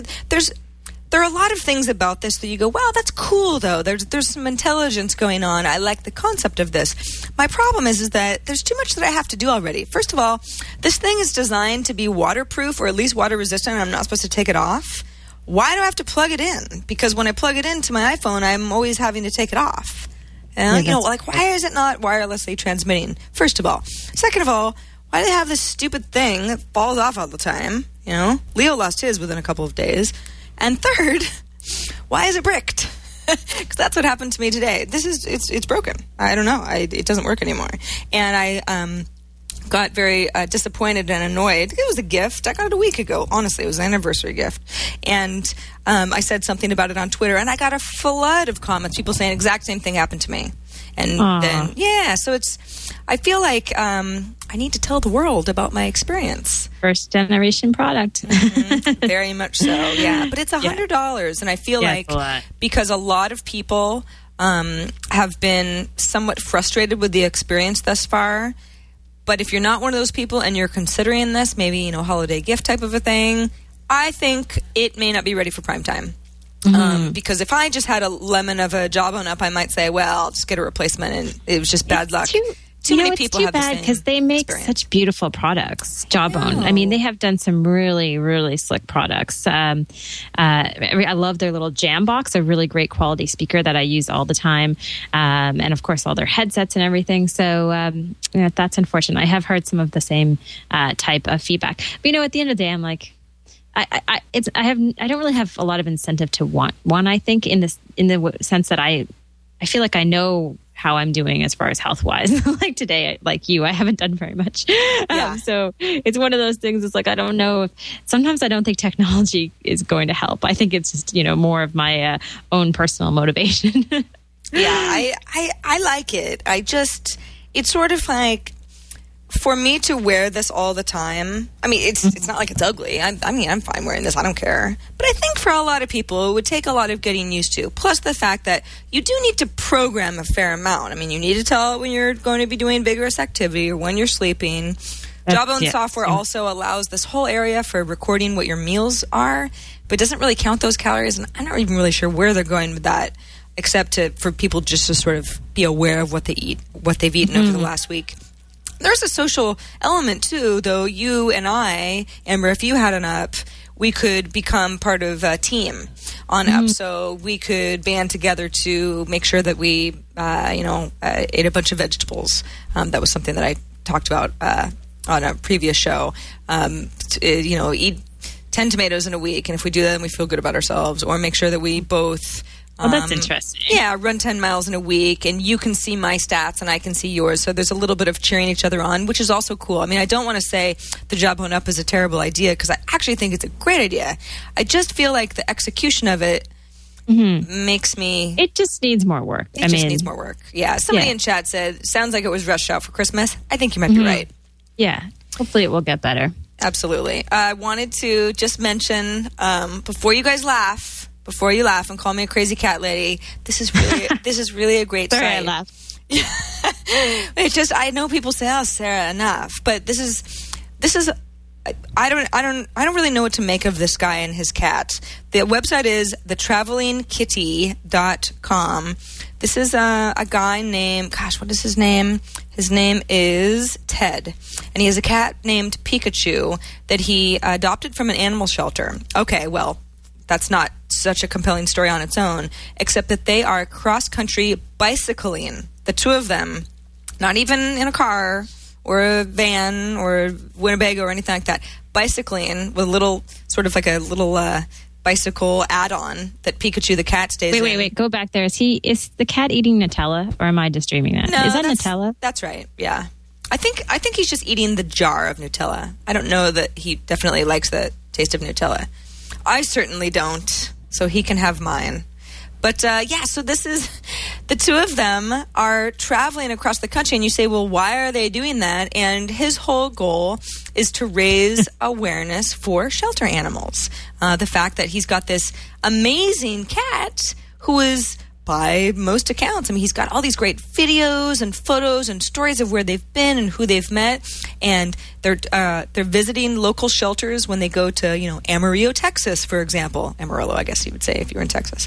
there are a lot of things about this that you go, wow, that's cool, though. There's some intelligence going on. I like the concept of this. My problem is that there's too much that I have to do already. First of all, this thing is designed to be waterproof or at least water resistant, and I'm not supposed to take it off. Why do I have to plug it in? Because when I plug it into my iPhone, I'm always having to take it off. And, why is it not wirelessly transmitting? First of all. Second of all, why do they have this stupid thing that falls off all the time? Leo lost his within a couple of days. And third, why is it bricked? Because that's what happened to me today. It's broken. I don't know. It doesn't work anymore. And I got very disappointed and annoyed. It was a gift. I got it a week ago. Honestly, it was an anniversary gift. And I said something about it on Twitter, and I got a flood of comments, people saying exact same thing happened to me. And then, so I feel like I need to tell the world about my experience. First generation product. Very much so, yeah. But it's $100, and I feel like because a lot of people have been somewhat frustrated with the experience thus far. But if you're not one of those people and you're considering this, maybe, holiday gift type of a thing, I think it may not be ready for prime time. Because if I just had a lemon of a Jawbone up, I might say, well, I'll just get a replacement, and it was just bad luck. Too many people have the same because they make such beautiful products. Jawbone. I mean, they have done some really, really slick products. I love their little Jam Box, a really great quality speaker that I use all the time. And of course, all their headsets and everything. So that's unfortunate. I have heard some of the same type of feedback. But at the end of the day, I'm like, I don't really have a lot of incentive to want one. I think in the sense that I feel like I know how I'm doing as far as health wise. Like today, like you, I haven't done very much. So it's one of those things. It's like, I don't know sometimes I don't think technology is going to help. I think it's just, more of my own personal motivation. I like it. It's sort of like, for me to wear this all the time, I mean, it's not like it's ugly. I'm fine wearing this. I don't care. But I think for a lot of people, it would take a lot of getting used to. Plus the fact that you do need to program a fair amount. I mean, you need to tell it when you're going to be doing vigorous activity or when you're sleeping. Jawbone software also allows this whole area for recording what your meals are, but doesn't really count those calories. And I'm not even really sure where they're going with that, except for people just to sort of be aware of what they eat, what they've eaten over the last week. There's a social element, too, though. You and I, Amber, if you had an Up, we could become part of a team on Up. So we could band together to make sure that we, ate a bunch of vegetables. That was something that I talked about on a previous show. Eat 10 tomatoes in a week. And if we do that, then we feel good about ourselves. Or make sure that we both... Oh, that's interesting. Yeah, run 10 miles in a week, and you can see my stats, and I can see yours. So there's a little bit of cheering each other on, which is also cool. I mean, I don't want to say the Jawbone Up is a terrible idea, because I actually think it's a great idea. I just feel like the execution of it makes me... It just needs more work. It needs more work. Yeah. Somebody in chat said, sounds like it was rushed out for Christmas. I think you might be right. Yeah. Hopefully it will get better. Absolutely. I wanted to just mention, before you laugh and call me a crazy cat lady, this is really a great Sorry, site. I laughed. It's just, I know people say, "Oh, Sarah, enough," but this is. I don't really know what to make of this guy and his cat. The website is thetravelingkitty.com. This is a guy named, what is his name? His name is Ted, and he has a cat named Pikachu that he adopted from an animal shelter. Okay, well, that's not such a compelling story on its own, except that they are cross-country bicycling. The two of them, not even in a car or a van or Winnebago or anything like that, bicycling with a little, sort of like a little bicycle add-on that Pikachu the cat stays in. Wait, go back there. Is the cat eating Nutella, or am I just dreaming that? No, is that Nutella? That's right, yeah. I think he's just eating the jar of Nutella. I don't know that he definitely likes the taste of Nutella. I certainly don't, so he can have mine. But, so this is, the two of them are traveling across the country, and you say, well, why are they doing that? And his whole goal is to raise awareness for shelter animals. The fact that he's got this amazing cat who is, by most accounts, I mean, he's got all these great videos and photos and stories of where they've been and who they've met, and they're visiting local shelters when they go to, Amarillo, Texas, for example. Amarillo, I guess you would say if you were in Texas.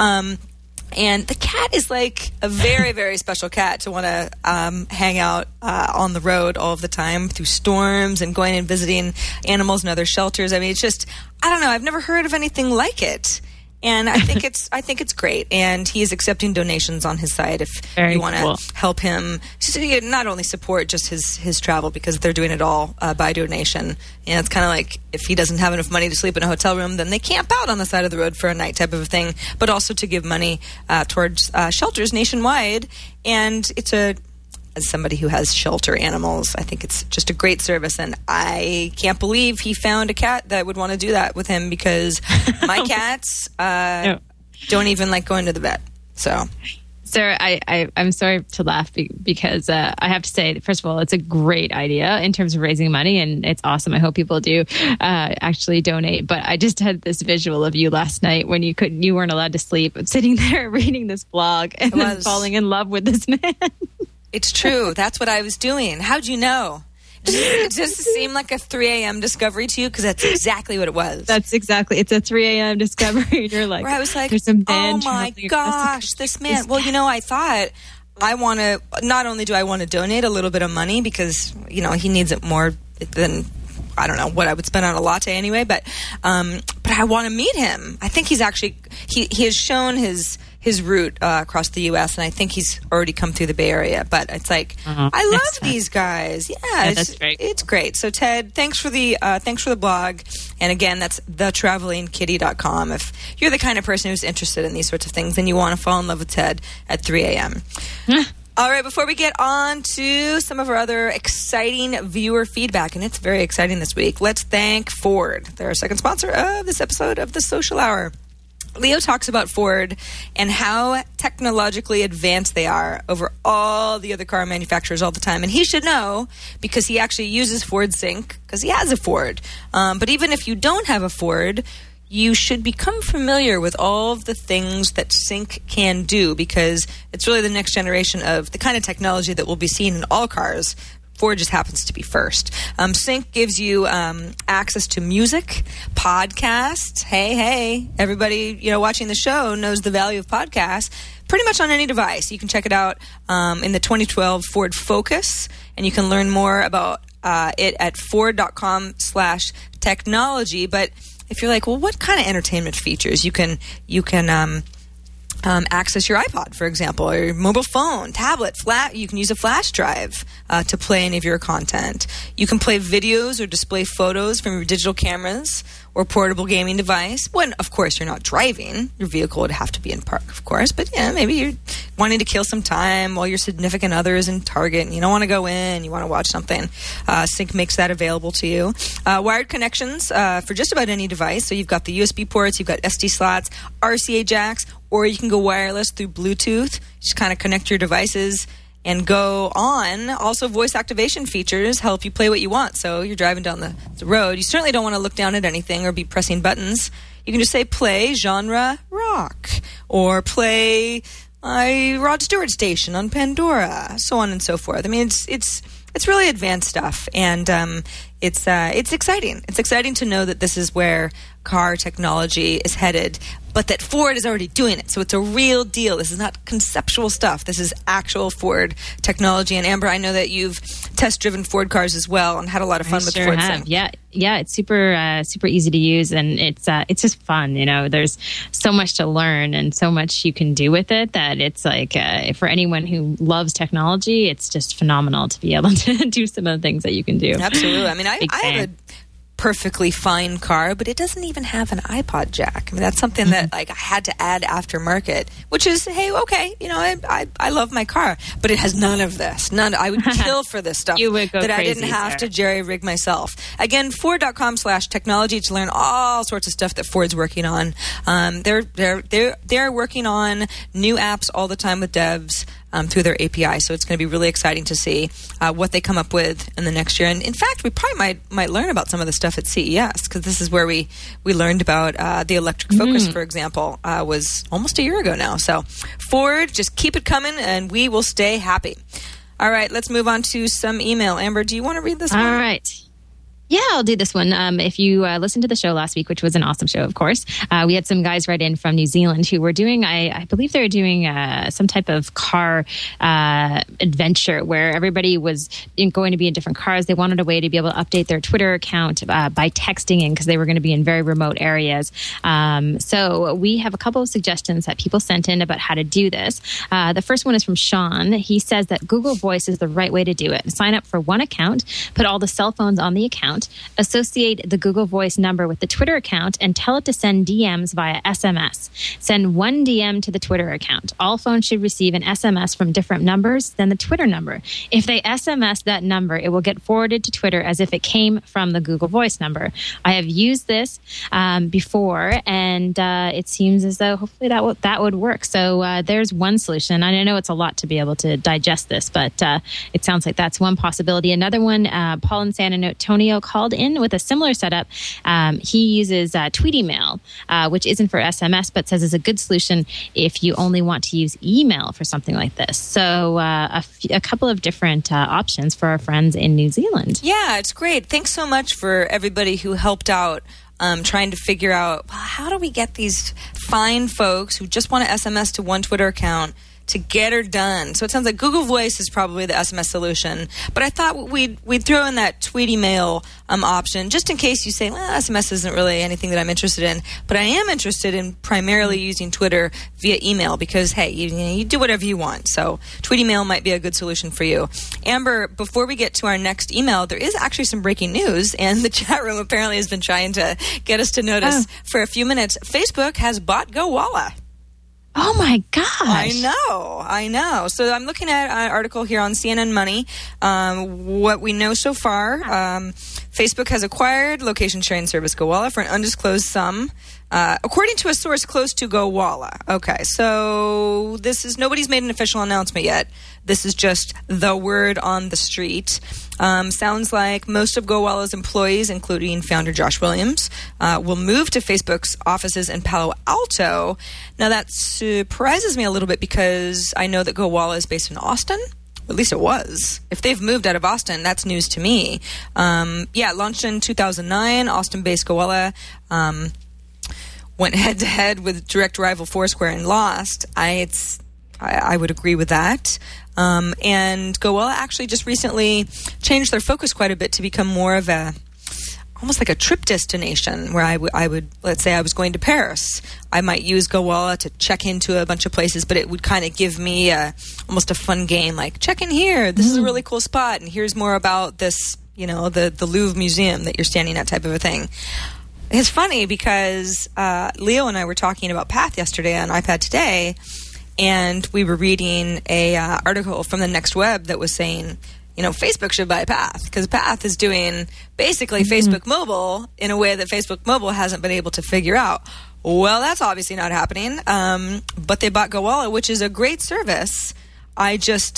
And the cat is like a very, very special cat to want to hang out on the road all of the time through storms and going and visiting animals in other shelters. I mean, it's just, I don't know. I've never heard of anything like it. And I think it's great. And he is accepting donations on his site if you want to help him not only support just his travel, because they're doing it all by donation. And it's kind of like if he doesn't have enough money to sleep in a hotel room, then they camp out on the side of the road for a night type of a thing. But also to give money towards shelters nationwide. And as somebody who has shelter animals, I think it's just a great service, and I can't believe he found a cat that would want to do that with him, because my cats don't even like going to the vet. So, Sarah, I'm sorry to laugh because I have to say, first of all, it's a great idea in terms of raising money, and it's awesome. I hope people do actually donate. But I just had this visual of you last night when you weren't allowed to sleep, sitting there reading this blog and then falling in love with this man. It's true. That's what I was doing. How'd you know? Does this seem like a 3 a.m. discovery to you? Because that's exactly what it was. It's a 3 a.m. discovery. And you're like, where I was like, there's some band oh my gosh, this man. Well, I thought not only do I want to donate a little bit of money, because, he needs it more than, I don't know, what I would spend on a latte anyway, but I want to meet him. I think he's actually, he has shown his route across the U.S., and I think he's already come through the Bay Area. But it's like, I love these guys. Yeah, that's great. It's great. So Ted, thanks for the blog. And again, that's thetravelingkitty.com. If you're the kind of person who's interested in these sorts of things and you want to fall in love with Ted at 3 a.m. All right, before we get on to some of our other exciting viewer feedback, and it's very exciting this week, let's thank Ford. They're our second sponsor of this episode of The Social Hour. Leo talks about Ford and how technologically advanced they are over all the other car manufacturers all the time. And he should know because he actually uses Ford Sync because he has a Ford. But even if you don't have a Ford, you should become familiar with all of the things that Sync can do because it's really the next generation of the kind of technology that will be seen in all cars. Ford just happens to be first. Sync gives you access to music, podcasts. Hey, everybody watching the show knows the value of podcasts. Pretty much on any device. You can check it out in the 2012 Ford Focus, and you can learn more about it at ford.com/technology. But if you're like, well, what kind of entertainment features? You can access your iPod, for example, or your mobile phone, tablet, you can use a flash drive to play any of your content. You can play videos or display photos from your digital cameras or portable gaming device. When, of course, you're not driving. Your vehicle would have to be in park, of course. But, maybe you're wanting to kill some time while your significant other is in Target and you don't want to go in, you want to watch something. Sync makes that available to you. Wired connections for just about any device. So you've got the USB ports, you've got SD slots, RCA jacks, or you can go wireless through Bluetooth. Just kind of connect your devices and go on. Also, voice activation features help you play what you want. So you're driving down the road. You certainly don't want to look down at anything or be pressing buttons. You can just say, play genre rock, or play Rod Stewart Station on Pandora, so on and so forth. I mean, it's really advanced stuff, and it's exciting. It's exciting to know that this is where car technology is headed, but that Ford is already doing it. So it's a real deal. This is not conceptual stuff. This is actual Ford technology. And Amber, I know that you've test-driven Ford cars as well and had a lot of fun with Ford Sync. Yeah, it's super easy to use, and it's just fun. There's so much to learn and so much you can do with it that it's like for anyone who loves technology, it's just phenomenal to be able to do some of the things that you can do. Absolutely. I mean, I have a perfectly fine car, but it doesn't even have an iPod jack. I mean, that's something that I had to add aftermarket, which is, hey, okay, I love my car, but it has none of this. I would kill for this stuff that I didn't have to jerry rig myself. Again, Ford.com/technology to learn all sorts of stuff that Ford's working on. They're working on new apps all the time with devs. Through their API. So it's going to be really exciting to see what they come up with in the next year. And in fact, we probably might learn about some of the stuff at CES, because this is where we learned about the electric Focus, for example, was almost a year ago now. So Ford, just keep it coming and we will stay happy. All right, let's move on to some email. Amber, do you want to read this one? All right. Yeah, I'll do this one. If you listened to the show last week, which was an awesome show, of course, we had some guys write in from New Zealand who were doing, I believe they were doing some type of car adventure where everybody was going to be in different cars. They wanted a way to be able to update their Twitter account by texting in, because they were going to be in very remote areas. So we have a couple of suggestions that people sent in about how to do this. The first one is from Sean. He says that Google Voice is the right way to do it. Sign up for one account, put all the cell phones on the account, associate the Google Voice number with the Twitter account, and tell it to send DMs via SMS. Send one DM to the Twitter account. All phones should receive an SMS from different numbers than the Twitter number. If they SMS that number, it will get forwarded to Twitter as if it came from the Google Voice number. I have used this before, and it seems as though hopefully that would work. So there's one solution. And I know it's a lot to be able to digest this, but it sounds like that's one possibility. Another one, Paul in San Antonio called in with a similar setup. He uses Tweet Email, which isn't for SMS, but says is a good solution if you only want to use email for something like this. So a couple of different options for our friends in New Zealand. Yeah, it's great. Thanks so much for everybody who helped out trying to figure out, well, how do we get these fine folks who just want to SMS to one Twitter account to get her done. So it sounds like Google Voice is probably the SMS solution. But I thought we'd throw in that Tweet Email option, just in case you say, well, SMS isn't really anything that I'm interested in. But I am interested in primarily using Twitter via email because, hey, you do whatever you want. So Tweet Email might be a good solution for you. Amber, before we get to our next email, there is actually some breaking news, and the chat room apparently has been trying to get us to notice for a few minutes. Facebook has bought GoWalla. Oh my gosh. I know. So I'm looking at an article here on CNN Money. What we know so far, Facebook has acquired location sharing service Gowalla for an undisclosed sum, according to a source close to Gowalla. Okay, so nobody's made an official announcement yet. This is just the word on the street. Sounds like most of Gowalla's employees, including founder Josh Williams, will move to Facebook's offices in Palo Alto. Now, that surprises me a little bit because I know that Gowalla is based in Austin. At least it was. If they've moved out of Austin, that's news to me. Launched in 2009, Austin-based Gowalla went head-to-head with direct rival Foursquare and lost. I would agree with that. And Gowalla actually just recently changed their focus quite a bit to become more of almost like a trip destination where I would, let's say I was going to Paris. I might use Gowalla to check into a bunch of places, but it would kind of give me almost a fun game, like check in here. This is a really cool spot. And here's more about this, the Louvre Museum that you're standing at type of a thing. It's funny because Leo and I were talking about Path yesterday on iPad Today, and we were reading a article from the Next Web that was saying, Facebook should buy Path because Path is doing basically Facebook Mobile in a way that Facebook Mobile hasn't been able to figure out. Well, that's obviously not happening, but they bought Gowalla, which is a great service. I just,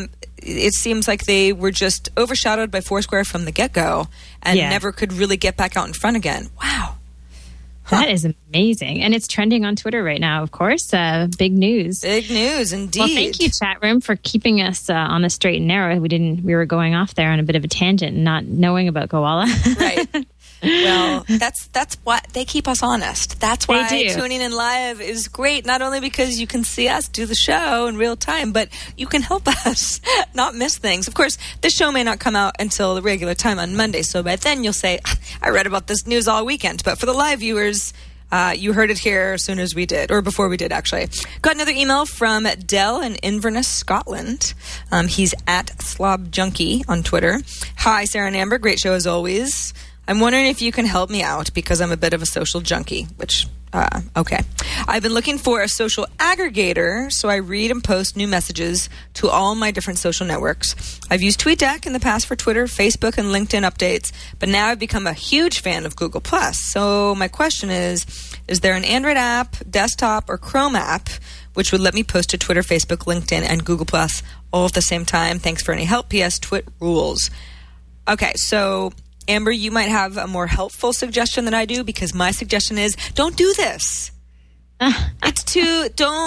it seems like they were just overshadowed by Foursquare from the get-go and never could really get back out in front again. Wow. That is amazing. And it's trending on Twitter right now, of course. Big news. Big news, indeed. Well, thank you, chat room, for keeping us on the straight and narrow. We were going off there on a bit of a tangent and not knowing about Gowalla. Right. Well, that's what they keep us honest. That's why tuning in live is great. Not only because you can see us do the show in real time, but you can help us not miss things. Of course, this show may not come out until the regular time on Monday, so by then you'll say, I read about this news all weekend. But for the live viewers, you heard it here as soon as we did, or before we did, actually. Got another email from Dell in Inverness, Scotland. He's at SlobJunkie on Twitter. Hi, Sarah and Amber. Great show as always. I'm wondering if you can help me out because I'm a bit of a social junkie, which, okay. I've been looking for a social aggregator, so I read and post new messages to all my different social networks. I've used TweetDeck in the past for Twitter, Facebook, and LinkedIn updates, but now I've become a huge fan of Google+. So my question is there an Android app, desktop, or Chrome app which would let me post to Twitter, Facebook, LinkedIn, and Google+, all at the same time? Thanks for any help. P.S. Twit rules. Okay, so Amber, you might have a more helpful suggestion than I do because my suggestion is don't do this. It's too,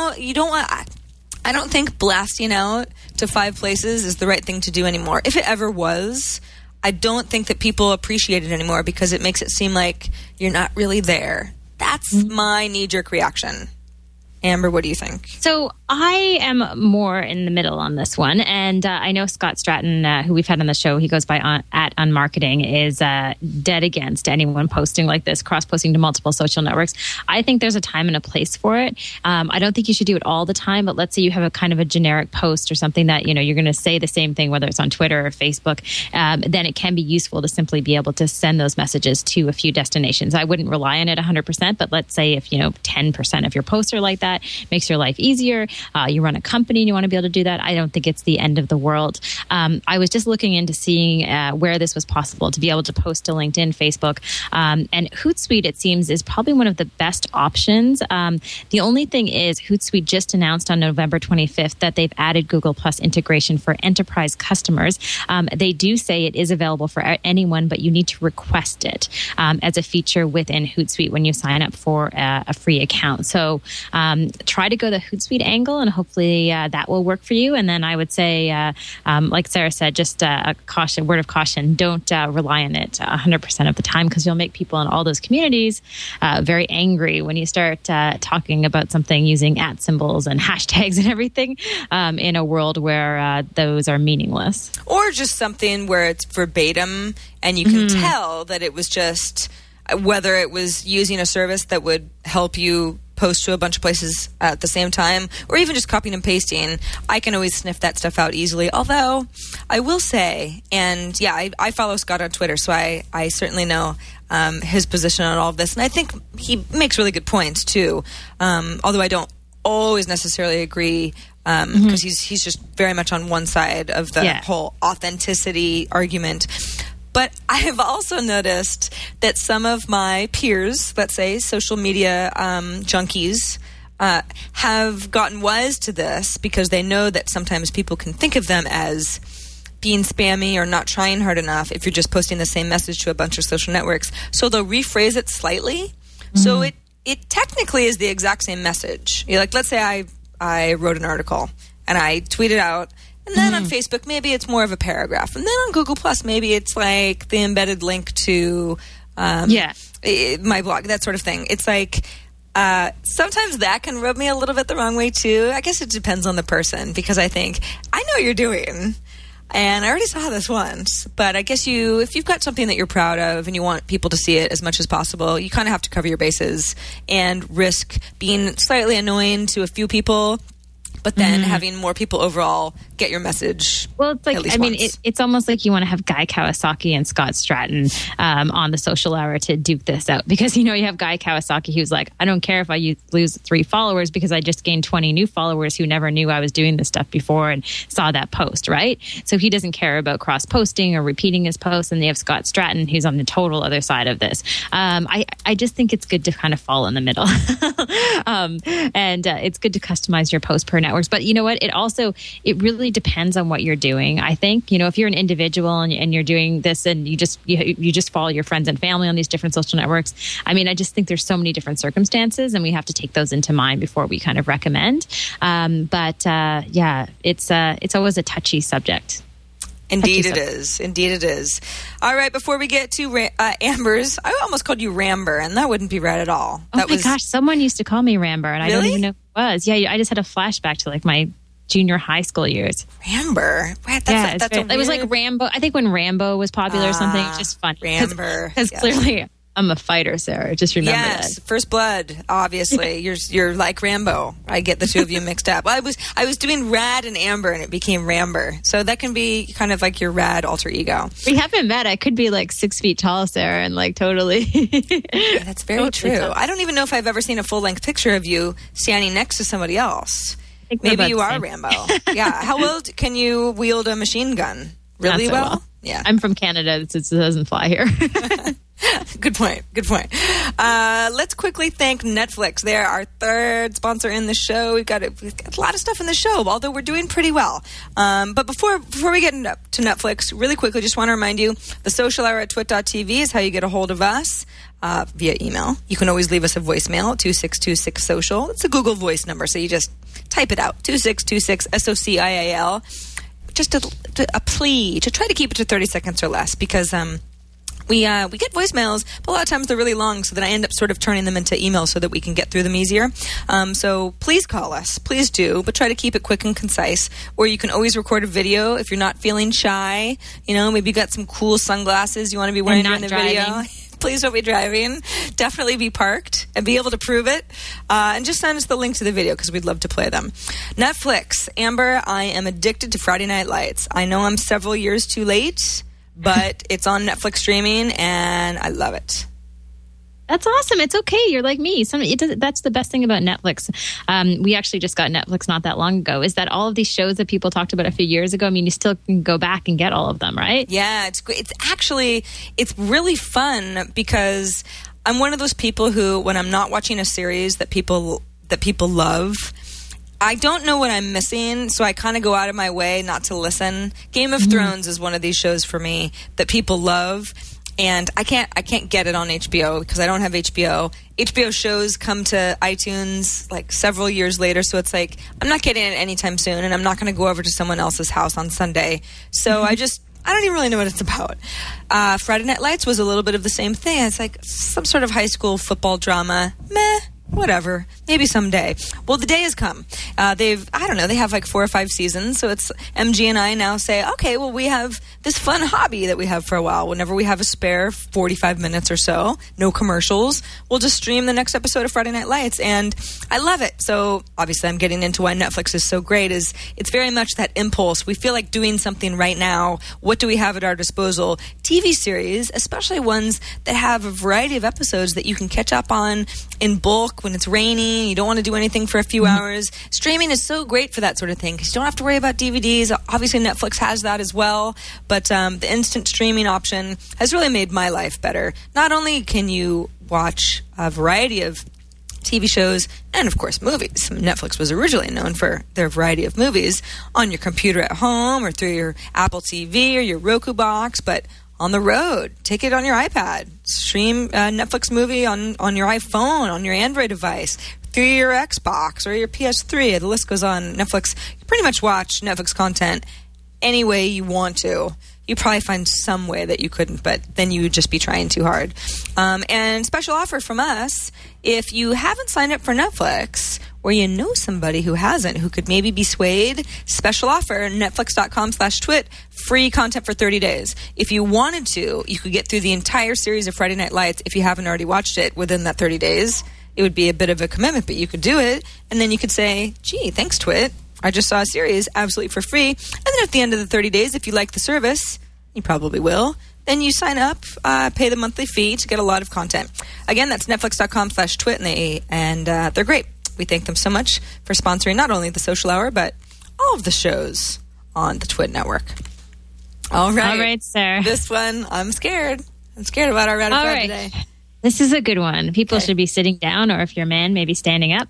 I don't think blasting out to 5 places is the right thing to do anymore. If it ever was, I don't think that people appreciate it anymore because it makes it seem like you're not really there. That's my knee-jerk reaction. Amber, what do you think? So I am more in the middle on this one. And I know Scott Stratton, who we've had on the show, he goes by at Unmarketing, is dead against anyone posting like this, cross-posting to multiple social networks. I think there's a time and a place for it. I don't think you should do it all the time, but let's say you have a kind of a generic post or something that, you're going to say the same thing, whether it's on Twitter or Facebook, then it can be useful to simply be able to send those messages to a few destinations. I wouldn't rely on it 100%, but let's say if, 10% of your posts are like that, makes your life easier. You run a company and you want to be able to do that. I don't think it's the end of the world. I was just looking into seeing where this was possible to be able to post to LinkedIn, Facebook, and Hootsuite, it seems, is probably one of the best options. The only thing is Hootsuite just announced on November 25th that they've added Google Plus integration for enterprise customers. They do say it is available for anyone, but you need to request it as a feature within Hootsuite when you sign up for a free account. So try to go the Hootsuite angle, and hopefully that will work for you. And then I would say, like Sarah said, just a word of caution: don't rely on it 100% of the time, because you'll make people in all those communities very angry when you start talking about something using @ symbols and hashtags and everything in a world where those are meaningless. Or just something where it's verbatim and you can tell that it was just, whether it was using a service that would help you post to a bunch of places at the same time, or even just copying and pasting. I can always sniff that stuff out easily. Although I will say, and yeah, I follow Scott on Twitter, so I certainly know his position on all of this, and I think he makes really good points too. Although I don't always necessarily agree because he's just very much on one side of the whole authenticity argument. But I have also noticed that some of my peers, let's say social media junkies, have gotten wise to this because they know that sometimes people can think of them as being spammy or not trying hard enough if you're just posting the same message to a bunch of social networks. So they'll rephrase it slightly. So it technically is the exact same message. You're like, let's say I wrote an article and I tweet it out. And then on Facebook, maybe it's more of a paragraph. And then on Google Plus, maybe it's like the embedded link to my blog, that sort of thing. It's like sometimes that can rub me a little bit the wrong way, too. I guess it depends on the person because I think, I know what you're doing. And I already saw this once. But I guess if you've got something that you're proud of and you want people to see it as much as possible, you kind of have to cover your bases and risk being slightly annoying to a few people, but then having more people overall get your message. Well, it's like, it's almost like you want to have Guy Kawasaki and Scott Stratton on the Social Hour to duke this out. Because, you have Guy Kawasaki who's like, I don't care if I lose 3 followers because I just gained 20 new followers who never knew I was doing this stuff before and saw that post, right? So he doesn't care about cross-posting or repeating his posts. And they have Scott Stratton who's on the total other side of this. I just think it's good to kind of fall in the middle. And it's good to customize your post per networks. But you know what? It really depends on what you're doing. I think, if you're an individual and you're doing this and you just follow your friends and family on these different social networks. I just think there's so many different circumstances and we have to take those into mind before we kind of recommend. But it's always a touchy subject. Indeed it is. All right, before we get to Amber's, I almost called you Ramber, and that wouldn't be right at all. Gosh, someone used to call me Ramber, and really? I don't even know who it was. Yeah, I just had a flashback to like my junior high school years. Ramber? It was like Rambo. I think when Rambo was popular or something, it's just funny. Ramber. Because clearly I'm a fighter, Sarah. Just remember that. Yes, First Blood, obviously. You're like Rambo. I get the two of you mixed up. Well, I was doing Rad and Amber, and it became Ramber. So that can be kind of like your Rad alter ego. We haven't met. I could be like 6 feet tall, Sarah, and like totally. Yeah, that's very true. I don't even know if I've ever seen a full-length picture of you standing next to somebody else. Maybe you are Rambo. Yeah. How well can you wield a machine gun? Really well? Yeah. I'm from Canada. It doesn't fly here. Good point. Let's quickly thank Netflix. They're our third sponsor in the show. We've got a lot of stuff in the show, although we're doing pretty well. But before we get to Netflix, really quickly, just want to remind you, the Social Hour at twit.tv is how you get a hold of us via email. You can always leave us a voicemail at 2626-SOCIAL. It's a Google Voice number, so you just type it out, 2626-SOCIAL. Just a plea to try to keep it to 30 seconds or less because we get voicemails, but a lot of times they're really long, so that I end up sort of turning them into emails so that we can get through them easier. So please call us. Please do, but try to keep it quick and concise. Or you can always record a video if you're not feeling shy. Maybe you got some cool sunglasses you want to be wearing during the video. Please don't be driving. Definitely be parked and be able to prove it. And just send us the link to the video because we'd love to play them. Netflix. Amber, I am addicted to Friday Night Lights. I know I'm several years too late, but it's on Netflix streaming and I love it. That's awesome. It's okay. You're like me. That's the best thing about Netflix. We actually just got Netflix not that long ago. Is that all of these shows that people talked about a few years ago? You still can go back and get all of them, right? Yeah, it's great. It's really fun because I'm one of those people who, when I'm not watching a series that people love, I don't know what I'm missing, so I kind of go out of my way not to listen. Game of Thrones is one of these shows for me that people love. And I can't get it on HBO because I don't have HBO. HBO shows come to iTunes like several years later, so it's like I'm not getting it anytime soon, and I'm not going to go over to someone else's house on Sunday. So I don't even really know what it's about. Friday Night Lights was a little bit of the same thing. It's like some sort of high school football drama. Meh. Whatever. Maybe someday. Well, the day has come. They have like 4 or 5 seasons. So it's MG and I now say, okay, well, we have this fun hobby that we have for a while. Whenever we have a spare 45 minutes or so, no commercials, we'll just stream the next episode of Friday Night Lights. And I love it. So obviously I'm getting into why Netflix is so great is it's very much that impulse. We feel like doing something right now. What do we have at our disposal? TV series, especially ones that have a variety of episodes that you can catch up on in bulk when it's rainy, you don't want to do anything for a few hours. Streaming is so great for that sort of thing because you don't have to worry about DVDs. Obviously, Netflix has that as well, but the instant streaming option has really made my life better. Not only can you watch a variety of TV shows, and of course movies. Netflix was originally known for their variety of movies on your computer at home or through your Apple TV or your Roku box, but on the road, take it on your iPad. Stream a Netflix movie on your iPhone, on your Android device, through your Xbox or your PS3. The list goes on. Netflix, you pretty much watch Netflix content any way you want to. You probably find some way that you couldn't, but then you would just be trying too hard. And special offer from us, if you haven't signed up for Netflix, or you know somebody who hasn't, who could maybe be swayed, special offer, netflix.com/twit, free content for 30 days. If you wanted to, you could get through the entire series of Friday Night Lights if you haven't already watched it within that 30 days. It would be a bit of a commitment, but you could do it. And then you could say, gee, thanks, Twit. I just saw a series absolutely for free. And then at the end of the 30 days, if you like the service, you probably will, then you sign up, pay the monthly fee to get a lot of content. Again, that's netflix.com/twit, and they're great. We thank them so much for sponsoring not only the Social Hour, but all of the shows on the Twit Network. All right, Sarah. This one, I'm scared. I'm scared about our Radical Fred today. This is a good one. People should be sitting down, or if you're a man, maybe standing up.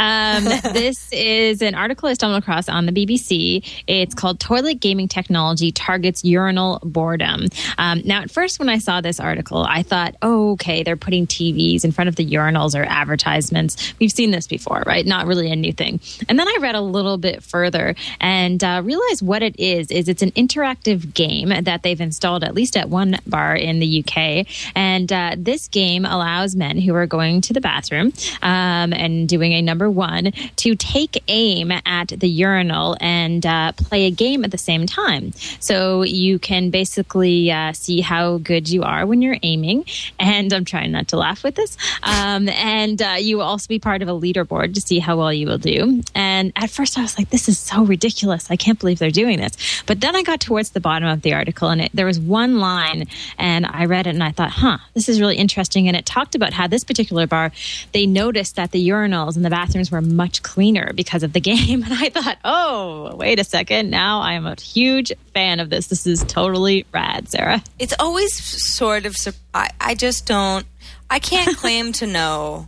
This is an article I stumbled across on the BBC. It's called Toilet Gaming Technology Targets Urinal Boredom. Now, at first, when I saw this article, I thought, oh, okay, they're putting TVs in front of the urinals or advertisements. We've seen this before, right? Not really a new thing. And then I read a little bit further and realized what it is it's an interactive game that they've installed at least at one bar in the UK. And this game allows men who are going to the bathroom and doing a number one to take aim at the urinal and play a game at the same time. So you can basically see how good you are when you're aiming. And I'm trying not to laugh with this. And you will also be part of a leaderboard to see how well you will do. And at first I was like, this is so ridiculous. I can't believe they're doing this. But then I got towards the bottom of the article and there was one line and I read it and I thought, this is really interesting. And it talked about how this particular bar, they noticed that the urinals in the bathrooms were much cleaner because of the game. And I thought, oh, wait a second. Now I am a huge fan of this. This is totally rad, Sarah. It's always sort of, I just don't, I can't claim to know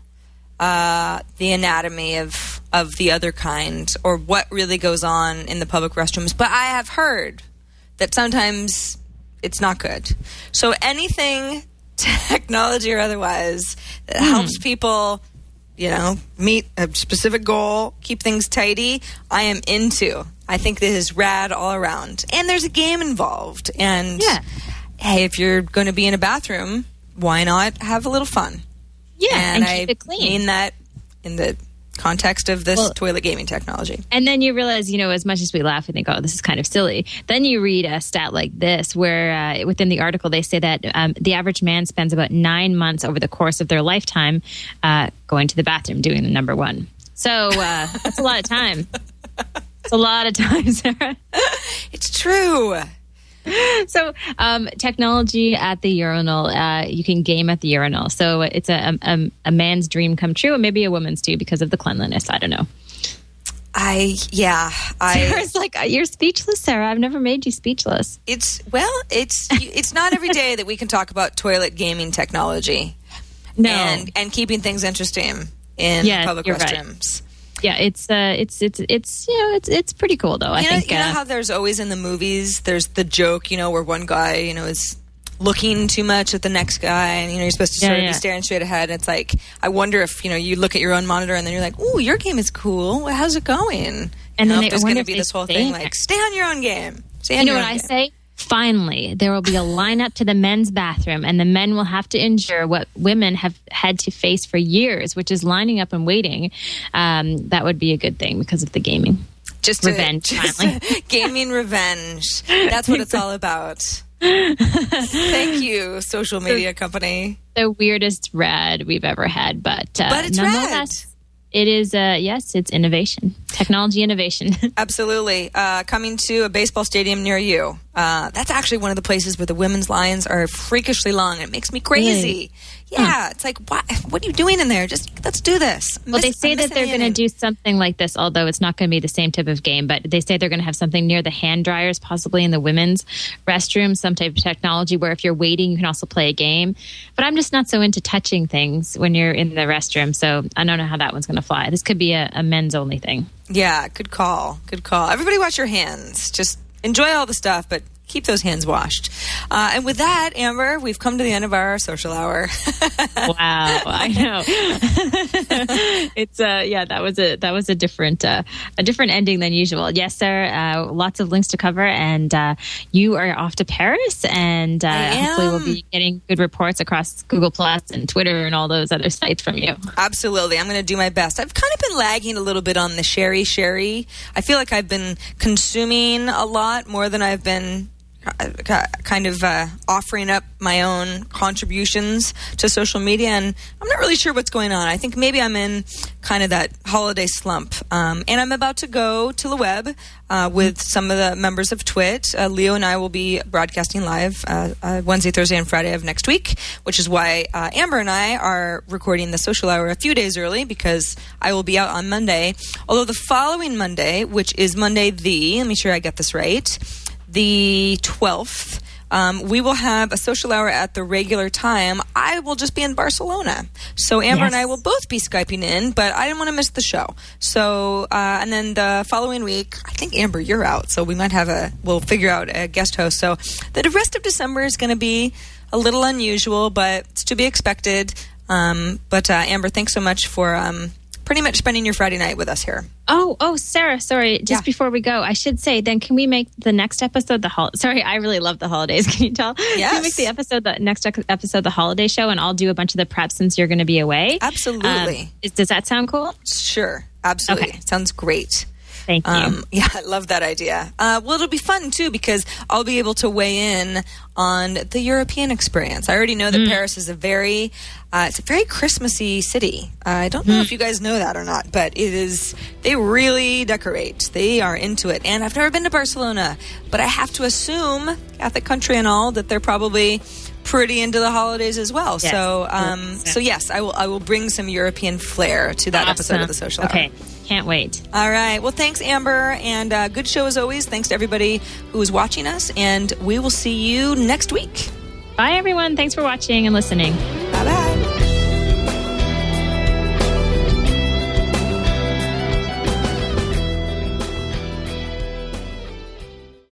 the anatomy of the other kind or what really goes on in the public restrooms. But I have heard that sometimes it's not good. So anything technology or otherwise that helps people, meet a specific goal, keep things tidy, I am into. I think this is rad all around. And there's a game involved. And hey, if you're going to be in a bathroom, why not have a little fun? Yeah, and keep it clean. I mean that in the context of this toilet gaming technology. And then you realize, as much as we laugh and think, oh, this is kind of silly, then you read a stat like this where within the article they say that the average man spends about 9 months over the course of their lifetime going to the bathroom doing the number one. So that's a lot of time. It's a lot of time, Sarah. It's true. So technology at the urinal, you can game at the urinal. So it's a man's dream come true, and maybe a woman's too because of the cleanliness. I don't know. Sarah's like, you're speechless, Sarah. I've never made you speechless. It's not every day that we can talk about toilet gaming technology. No. And keeping things interesting in public restrooms. Right. Yeah, it's pretty cool though. I think you know how there's always in the movies there's the joke, where one guy, is looking too much at the next guy, and you're supposed to sort of be staring straight ahead. And it's like, I wonder if you look at your own monitor and then you're like, "Ooh, your game is cool. How's it going?" And then there's going to be this whole thing like, "Stay on your own game." You know what I say? Finally, there will be a lineup to the men's bathroom, and the men will have to endure what women have had to face for years, which is lining up and waiting. That would be a good thing because of the gaming. Revenge, finally. Gaming revenge. That's what it's all about. Thank you, social media company. The weirdest rad we've ever had, but it's rad. It is, it's innovation. Technology innovation. Absolutely. Coming to a baseball stadium near you. That's actually one of the places where the women's lines are freakishly long. It makes me crazy. Really? Yeah, it's like, what are you doing in there? Just let's do this. Well, they say that they're going to do something like this, although it's not going to be the same type of game, but they say they're going to have something near the hand dryers, possibly in the women's restroom, some type of technology where if you're waiting, you can also play a game. But I'm just not so into touching things when you're in the restroom, so I don't know how that one's going to fly. This could be a men's only thing. Yeah, good call. Good call. Everybody wash your hands. Just enjoy all the stuff, but keep those hands washed. And with that, Amber, we've come to the end of our social hour. Wow, I know. It's that was a different ending than usual. Yes, sir. Lots of links to cover, and you are off to Paris, and hopefully we'll be getting good reports across Google Plus and Twitter and all those other sites from you. Absolutely, I'm going to do my best. I've kind of been lagging a little bit on the sherry. I feel like I've been consuming a lot more than I've been kind of offering up my own contributions to social media, and I'm not really sure what's going on. I think maybe I'm in kind of that holiday slump, and I'm about to go to the web with some of the members of Twit. Leo and I will be broadcasting live Wednesday, Thursday, and Friday of next week, which is why Amber and I are recording the social hour a few days early, because I will be out on Monday. Although the following Monday, which is Monday let me sure I get this right, the 12th, we will have a social hour at the regular time. I will just be in Barcelona. So Amber and I will both be Skyping in, but I didn't want to miss the show. So, and then the following week, I think, Amber, you're out. So we might we'll figure out a guest host. So the rest of December is going to be a little unusual, but it's to be expected. But Amber, thanks so much for pretty much spending your Friday night with us here. Oh, Sarah, sorry. Just before we go, I should say, then can we make the next episode Sorry, I really love the holidays. Can you tell? Yes. Can we make the next episode the holiday show, and I'll do a bunch of the prep since you're going to be away? Absolutely. Does that sound cool? Sure. Absolutely. Okay. Sounds great. Thank you. Yeah, I love that idea. Well, it'll be fun, too, because I'll be able to weigh in on the European experience. I already know that Paris is it's a very Christmassy city. I don't know if you guys know that or not, but they really decorate. They are into it. And I've never been to Barcelona, but I have to assume, Catholic country and all, that they're probably pretty into the holidays as well. Yes. So yes, I will bring some European flair to that episode of the Social Hour. Okay. Can't wait. All right. Well, thanks, Amber. And good show as always. Thanks to everybody who is watching us. And we will see you next week. Bye, everyone. Thanks for watching and listening.